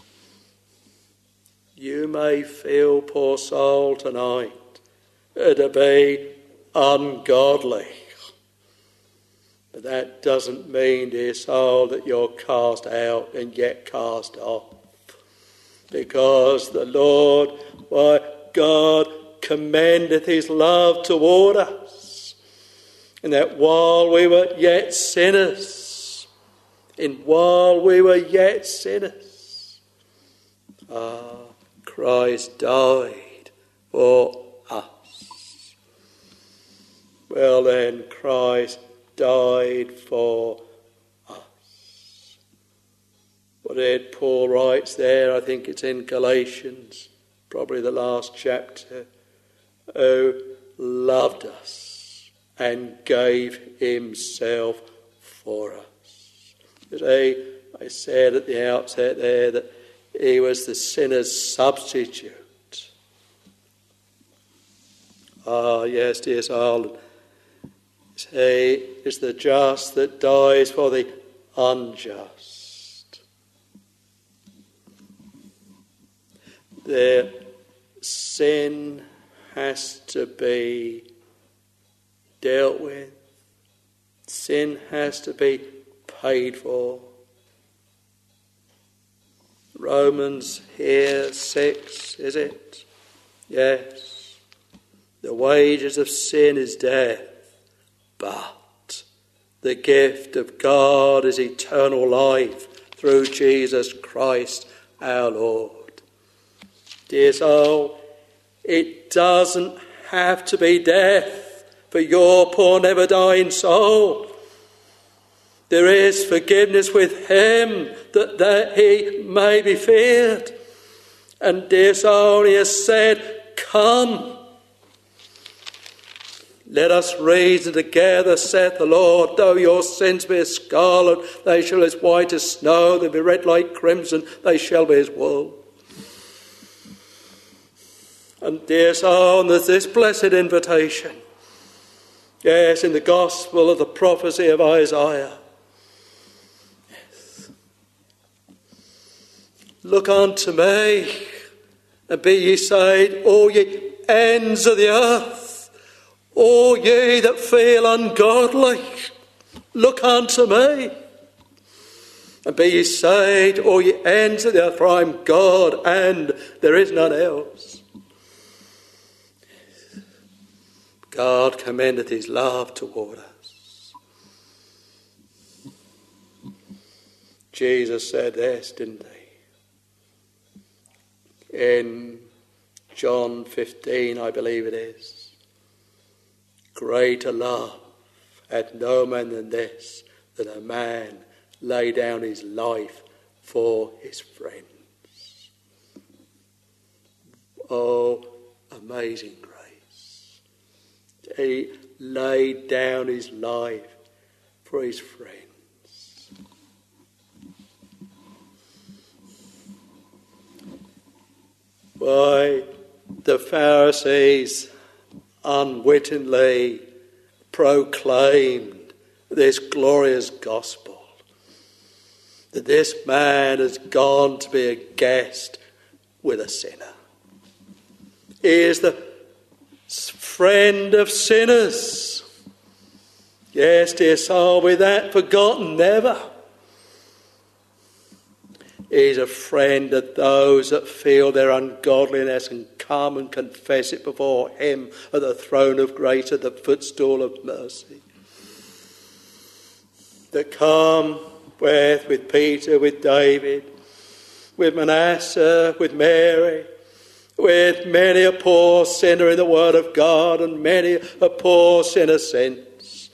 You may feel, poor soul, tonight to be ungodly. But that doesn't mean, dear soul, that you're cast out and yet cast off. Because the Lord, God, commendeth his love toward us. And that while we were yet sinners, Christ died for us. Well then, Christ died for us. What did Paul writes there, I think it's in Galatians, probably the last chapter, who loved us and gave himself for us. You see, I said at the outset there that he was the sinner's substitute. Ah, yes, dear soul. He is the just that dies for the unjust. Their sin has to be dealt with. Sin has to be paid for. Romans here 6, is it? Yes. The wages of sin is death, but the gift of God is eternal life through Jesus Christ our Lord. Dear soul, it doesn't have to be death for your poor never dying soul. There is forgiveness with him that he may be feared. And dear soul, he has said, come. Let us reason together, saith the Lord. Though your sins be as scarlet, they shall be as white as snow. They be red like crimson, they shall be as wool. And dear soul, there's this blessed invitation. Yes, in the gospel of the prophecy of Isaiah. Yes. Look unto me, and be ye saved, all ye ends of the earth, all ye that feel ungodly. Look unto me, and be ye saved, all ye ends of the earth, for I am God, and there is none else. God commendeth his love toward us. Jesus said this, didn't he? In John 15, I believe it is. Greater love hath no man than this, that a man lay down his life for his friends. Oh, amazing grace. He laid down his life for his friends. Why, the Pharisees unwittingly proclaimed this glorious gospel, that this man has gone to be a guest with a sinner. He is the friend of sinners. Yes, dear soul, with that forgotten never. He's a friend of those that feel their ungodliness and come and confess it before him at the throne of grace, at the footstool of mercy. That come with Peter, with David, with Manasseh, with Mary, with many a poor sinner in the word of God and many a poor sinner since.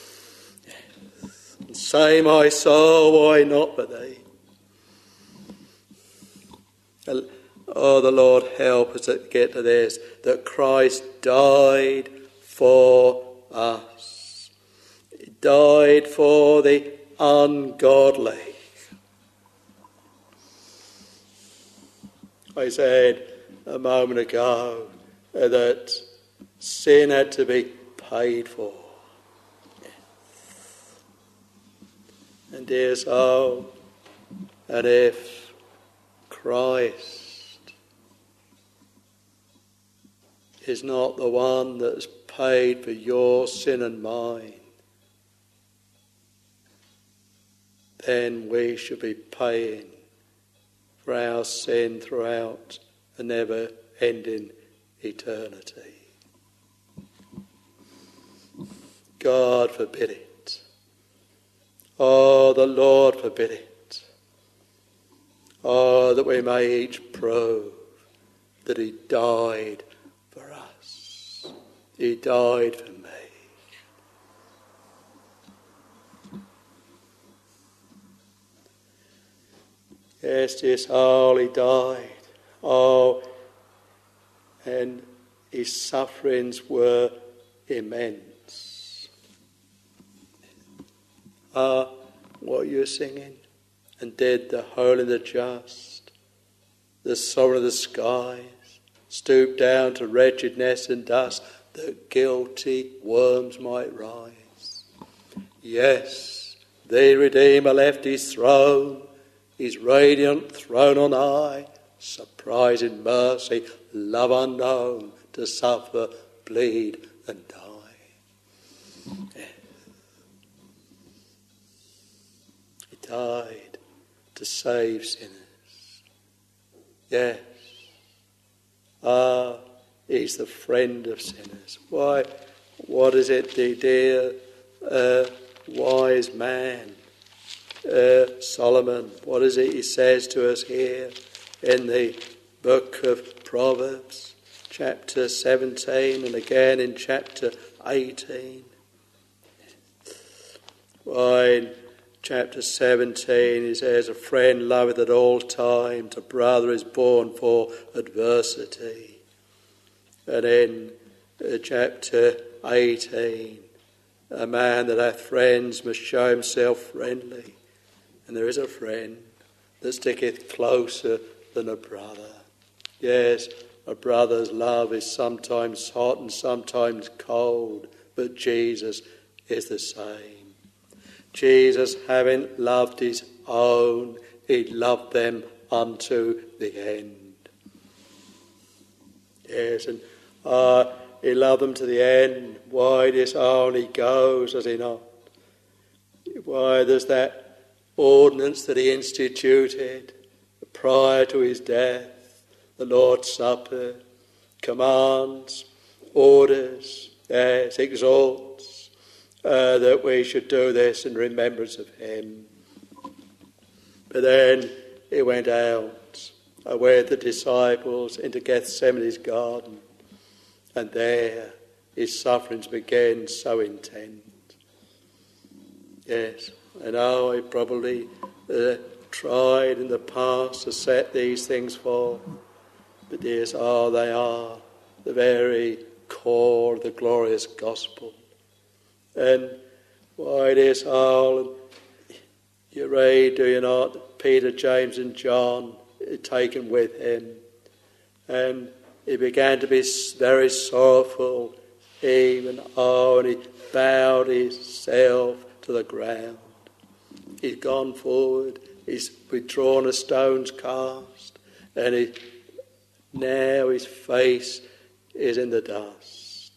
And say, my soul, why not for thee? Oh, the Lord help us to get to this, that Christ died for us. He died for the ungodly. I said a moment ago that sin had to be paid for. And dear soul, and if Christ is not the one that's paid for your sin and mine, then we should be paying for our sin throughout a never-ending eternity. God forbid it. Oh, the Lord forbid it. Oh, that we may each prove that he died for us. He died for me. Yes, his soul, he died. Oh, and his sufferings were immense. Ah, what are you singing? And did the holy and the just, the sovereign of the skies, stoop down to wretchedness and dust that guilty worms might rise. Yes, the Redeemer left his throne, his radiant throne on high, surprising mercy, love unknown, to suffer, bleed and die. He died to save sinners. Yes. He's the friend of sinners. Why, what is it, the dear wise man, Solomon, what is it he says to us here in the book of Proverbs, chapter 17 and again in chapter 18? Why, in chapter 17 he says, a friend loveth at all times, a brother is born for adversity. And in chapter 18, a man that hath friends must show himself friendly. And there is a friend that sticketh closer than a brother. Yes, a brother's love is sometimes hot and sometimes cold, but Jesus is the same. Jesus, having loved his own, he loved them unto the end. Yes, and he loved them to the end. Why this on he goes, does he not? Why there's that ordinance that he instituted prior to his death, the Lord's Supper, commands, orders, yes, exalts, that we should do this in remembrance of him. But then he went out with the disciples into Gethsemane's garden, and there his sufferings began so intense. Yes, I know he probably tried in the past to set these things forth, but yes, they are the very core of the glorious gospel. And why it is all, you read, do you not, Peter, James and John taken with him, and he began to be very sorrowful, even, and he bowed himself to the ground. He's gone forward, he's withdrawn a stone's cast, and now his face is in the dust.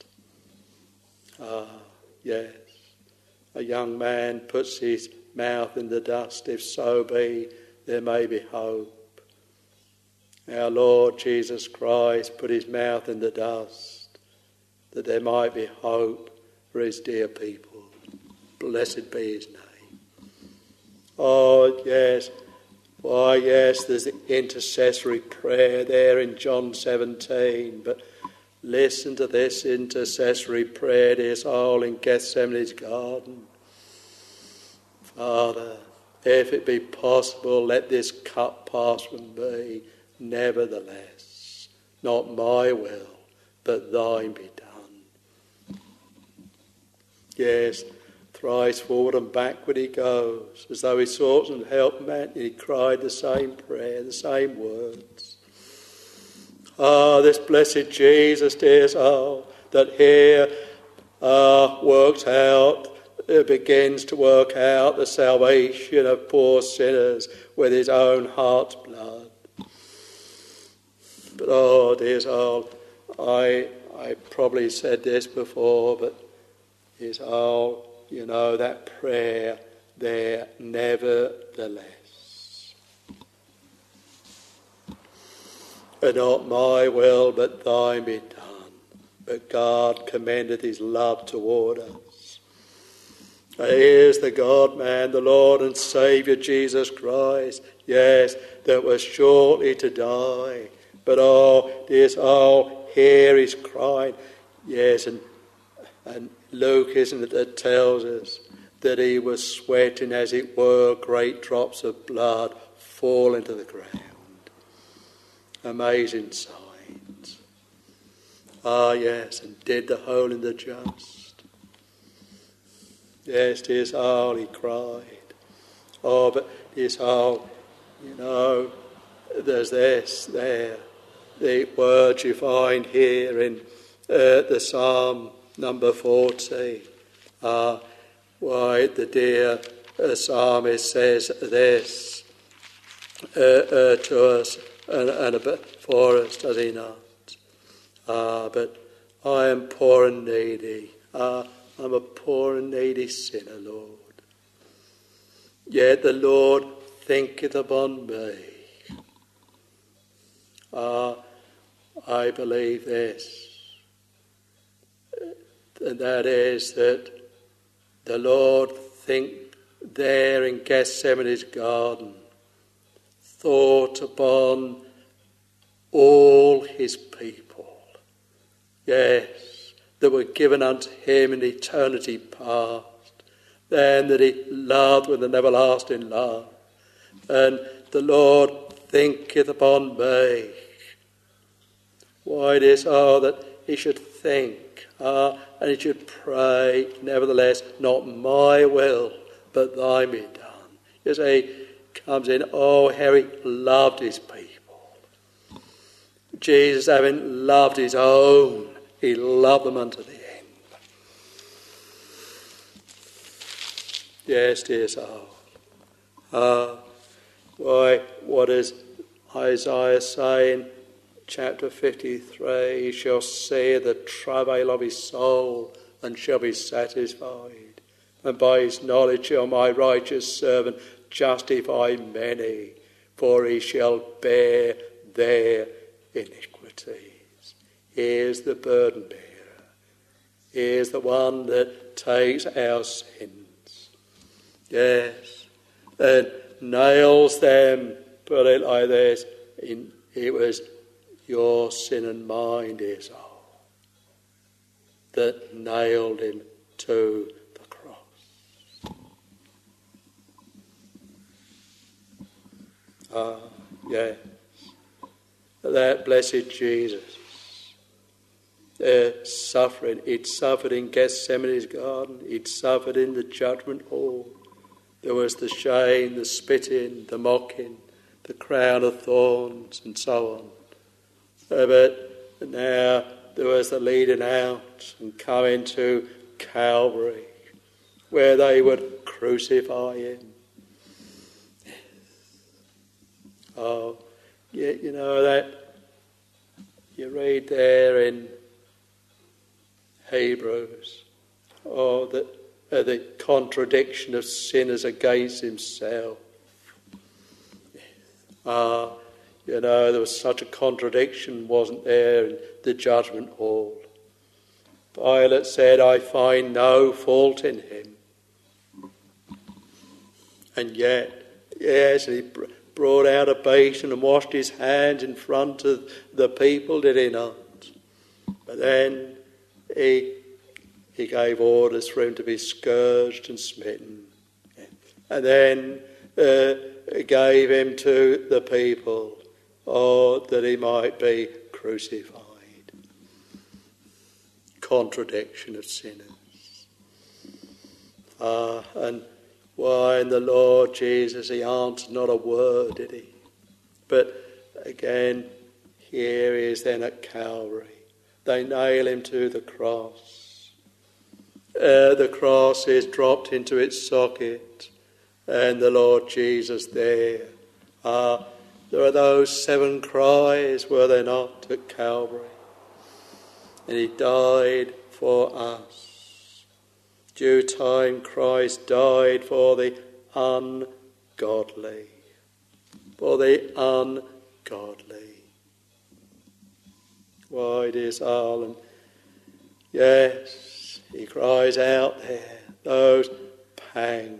Yes, a young man puts his mouth in the dust, if so be there may be hope. Our Lord Jesus Christ put his mouth in the dust that there might be hope for his dear people. Blessed be his name. Oh, yes. Why, yes, there's the intercessory prayer there in John 17. But listen to this intercessory prayer. It is all in Gethsemane's garden. Father, if it be possible, let this cup pass from me. Nevertheless, not my will, but thine be done. Yes, thrice forward and backward he goes, as though he sought some help, man, and he cried the same prayer, the same words. This blessed Jesus, dear soul, that here works out, begins to work out the salvation of poor sinners with his own heart's blood. But oh, dear soul, I probably said this before, but it's all, you know, that prayer there, nevertheless. And not my will, but thine be done. But God commendeth his love toward us. And here's the God-man, the Lord and Saviour Jesus Christ, yes, that was shortly to die. But here he's crying. Yes, and Luke, isn't it, that tells us that he was sweating, as it were, great drops of blood fall into the ground. Amazing signs. Yes, and did the whole and the just. Yes, tis all, he cried. Oh, but tis all, you know, there's this, there. The words you find here in the Psalm number 40. Why the dear psalmist says this to us and for us, does he not? But I am poor and needy. I'm a poor and needy sinner, Lord. Yet the Lord thinketh upon me. I believe this, and that is that the Lord there in Gethsemane's garden thought upon all his people, yes, that were given unto him in eternity past, then that he loved with an everlasting love. And the Lord thinketh upon me. Why it is, that he should think, and he should pray, nevertheless, not my will, but thine be done. You see, comes in, how he loved his people. Jesus, having loved his own, he loved them unto the end. Yes, dear soul. Why, what does Isaiah say in chapter 53? He shall see the travail of his soul and shall be satisfied. And by his knowledge shall my righteous servant justify many, for he shall bear their iniquities. Here's the burden bearer. Here's the one that takes our sins. Yes, and nails them, put it like this, it was your sin and mine, dear soul, that nailed him to the cross. Yes, that blessed Jesus, suffering, he'd suffered in Gethsemane's garden, he'd suffered in the judgment hall. There was the shame, the spitting, the mocking, the crown of thorns, and so on. But now there was the leading out and coming to Calvary, where they would crucify him. Oh, you know that you read there in Hebrews, the contradiction of sinners against himself. There was such a contradiction, wasn't there, in the judgment hall. Pilate said, I find no fault in him. And yet, yes, he brought out a basin and washed his hands in front of the people, did he not? But then he gave orders for him to be scourged and smitten. And then gave him to the people, that he might be crucified. Contradiction of sinners. And why in the Lord Jesus he answered not a word, did he? But again, here he is then at Calvary. They nail him to the cross. The cross is dropped into its socket, and the Lord Jesus there. There are those 7 cries, were there not, at Calvary? And he died for us. Due time Christ died for the ungodly. For the ungodly. Why, dear soul, and yes, he cries out there, those pangs.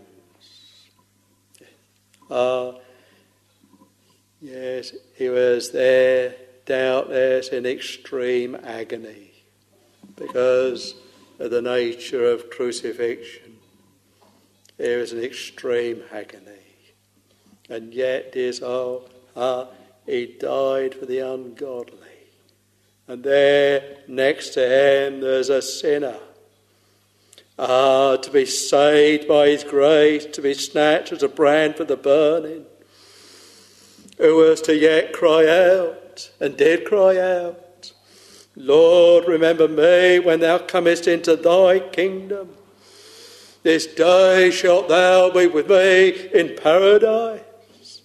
Yes, he was there, doubtless, in extreme agony because of the nature of crucifixion. There was an extreme agony. And yet, dear soul, he died for the ungodly. And there, next to him, there's a sinner. To be saved by his grace, to be snatched as a brand for the burning, who was to yet cry out, and did cry out, Lord, remember me when thou comest into thy kingdom. This day shalt thou be with me in paradise.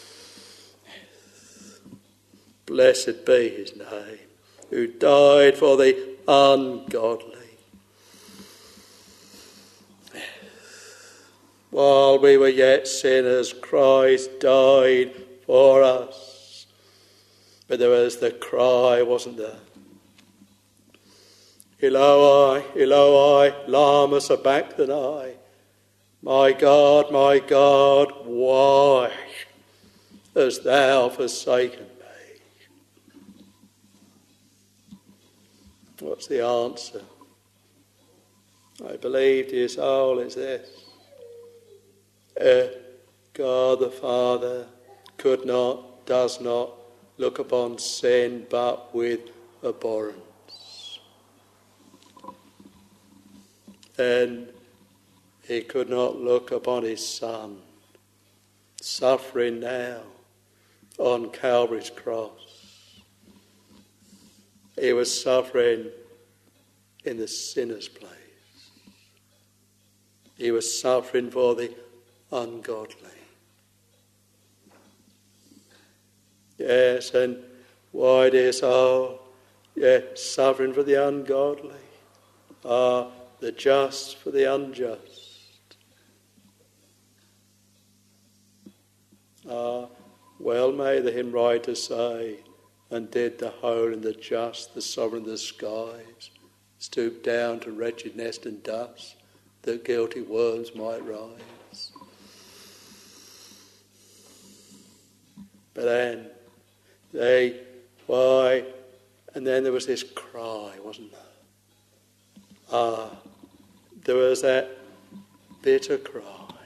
Blessed be his name, who died for the ungodly. While we were yet sinners, Christ died for us. But there was the cry, wasn't there? Eloi, Eloi, lama sabachthani. My God, why hast thou forsaken me? What's the answer? I believe, dear soul, is this. God the Father does not look upon sin but with abhorrence. And he could not look upon his Son suffering now on Calvary's cross. He was suffering in the sinner's place. He was suffering for the ungodly. Yes, and why, dear soul? Yes, suffering for the ungodly. The just for the unjust. Well may the hymn writer say, and did the holy and the just, the sovereign of the skies, stoop down to wretchedness and dust, that guilty worms might rise. But then and then there was this cry, wasn't there? There was that bitter cry.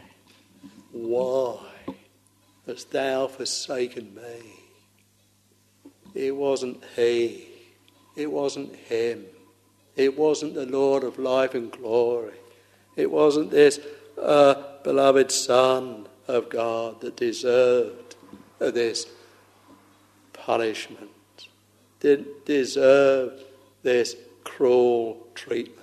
Why hast thou forsaken me? It wasn't he. It wasn't him. It wasn't the Lord of life and glory. It wasn't this beloved Son of God that deserved this punishment, didn't deserve this cruel treatment.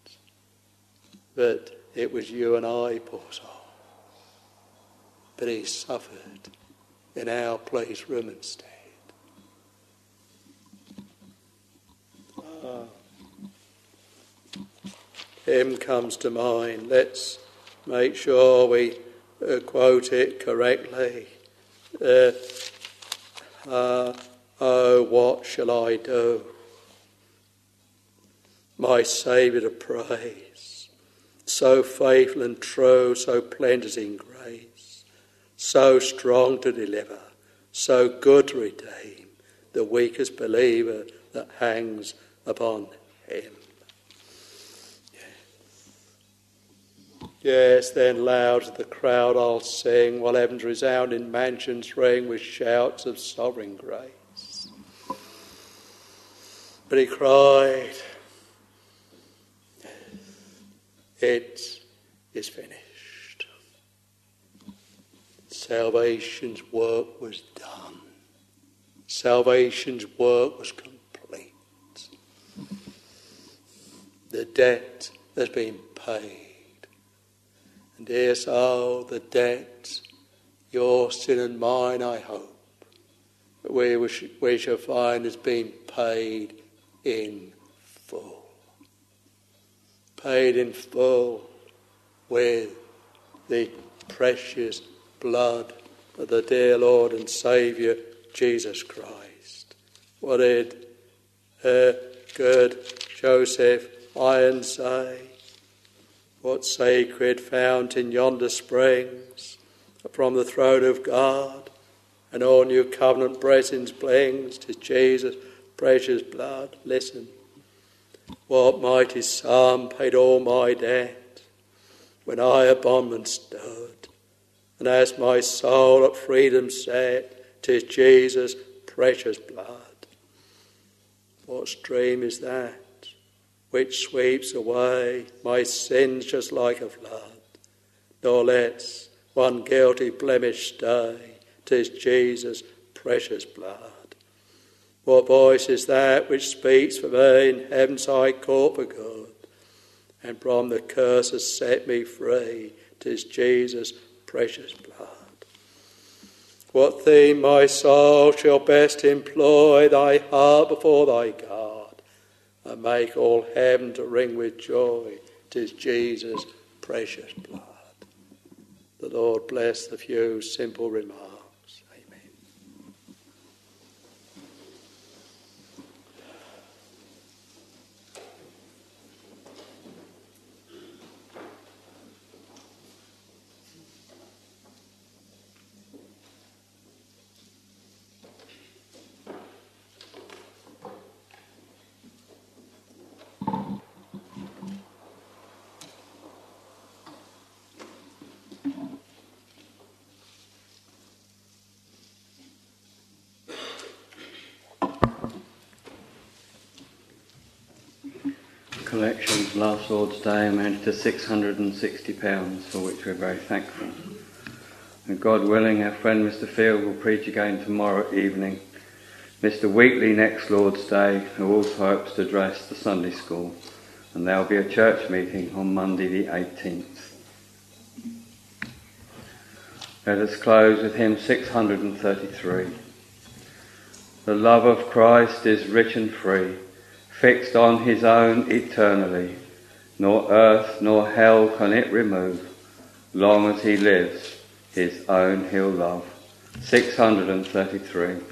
But it was you and I, poor soul. But he suffered in our place, room instead. Hymn comes to mind. Let's make sure we quote it correctly. Oh, what shall I do? My Saviour to praise, so faithful and true, so plenteous in grace, so strong to deliver, so good to redeem the weakest believer that hangs upon him. Yes, then loud to the crowd I'll sing, while heaven's resounding mansions ring with shouts of sovereign grace. But he cried, it is finished. Salvation's work was done. Salvation's work was complete. The debt has been paid. And dear soul, the debt, your sin and mine, I hope, we shall find has been paid in full. Paid in full with the precious blood of the dear Lord and Saviour, Jesus Christ. What did good Joseph Iron say? What sacred fount in yonder springs from the throne of God, and all new covenant blessings blings to Jesus' precious blood. Listen, what mighty sum paid all my debt when I a bondman stood, and as my soul at freedom set, 'tis Jesus' precious blood. What stream is that which sweeps away my sins just like a flood, nor lets one guilty blemish stay? 'Tis Jesus' precious blood. What voice is that which speaks for me in heaven's high court for good? And from the curse has set me free. 'Tis Jesus' precious blood. What theme my soul shall best employ? Thy heart before thy God, and make all heaven to ring with joy. 'Tis Jesus' precious blood. The Lord bless the few simple remarks. Collections last Lord's Day amounted to £660, for which we're very thankful. And God willing, our friend Mr. Field will preach again tomorrow evening. Mr. Wheatley next Lord's Day, who also hopes to address the Sunday school. And there will be a church meeting on Monday the 18th. Let us close with hymn 633. The love of Christ is rich and free, fixed on his own eternally, nor earth nor hell can it remove. Long as he lives, his own he'll love. 633.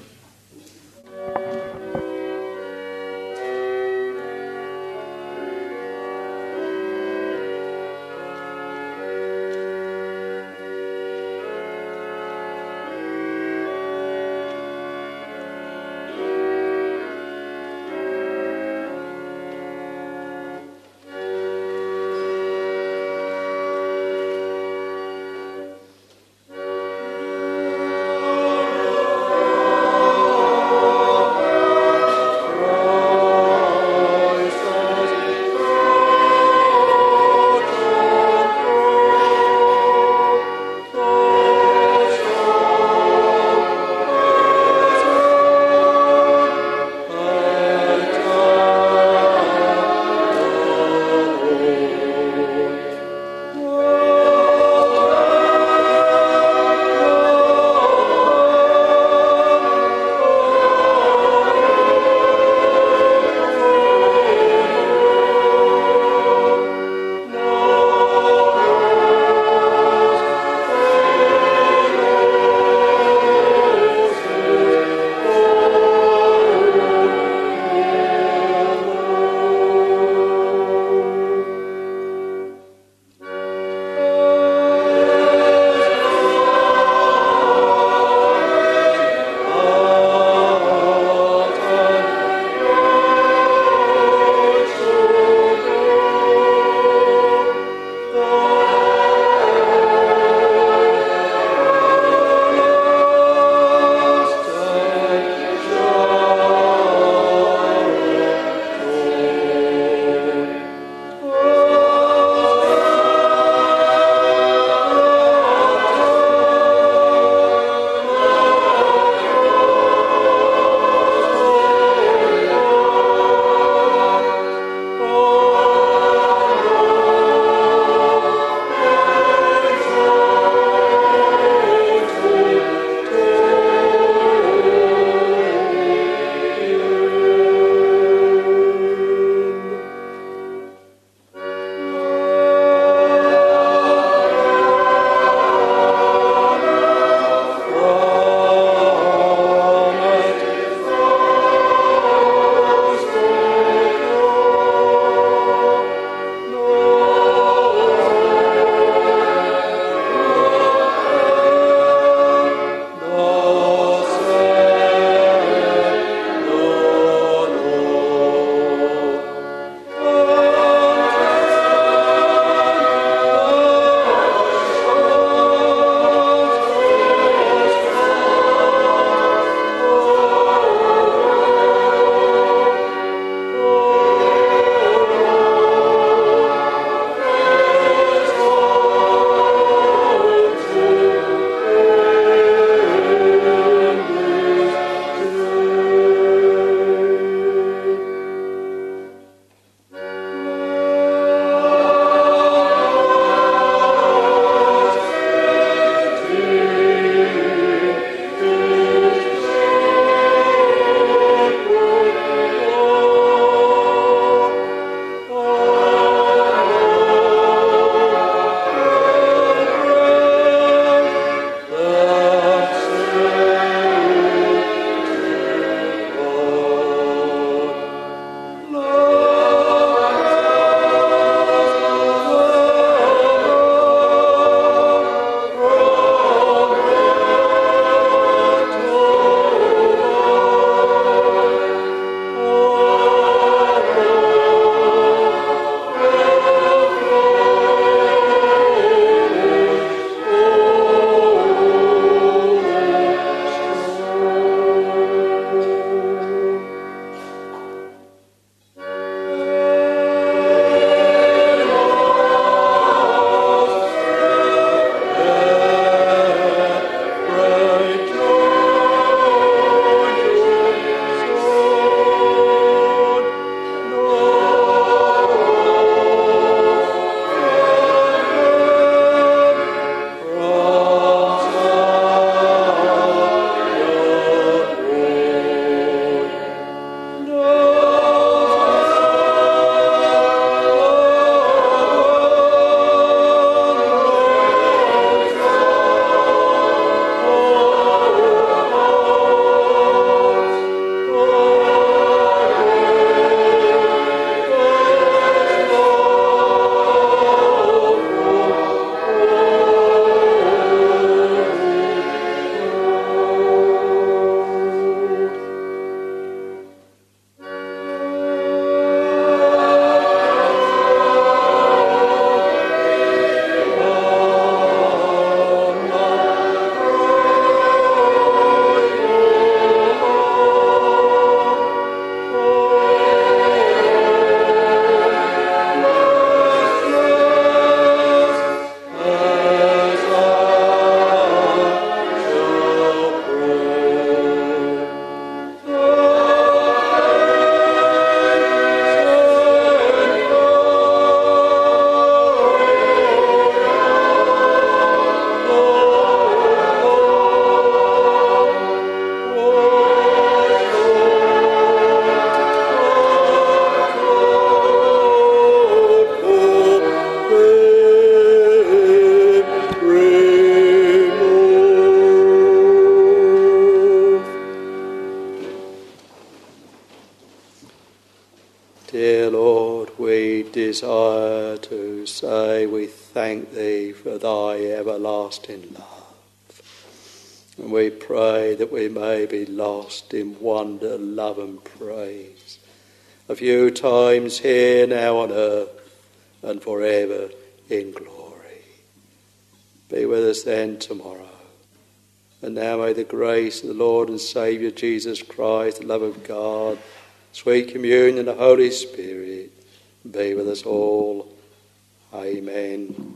Dear Lord, we desire to say we thank Thee for Thy everlasting love. And we pray that we may be lost in wonder, love and praise. A few times here, now on earth, and forever in glory. Be with us then tomorrow. And now may the grace of the Lord and Saviour Jesus Christ, the love of God, sweet communion of the Holy Spirit, be with us all. Amen.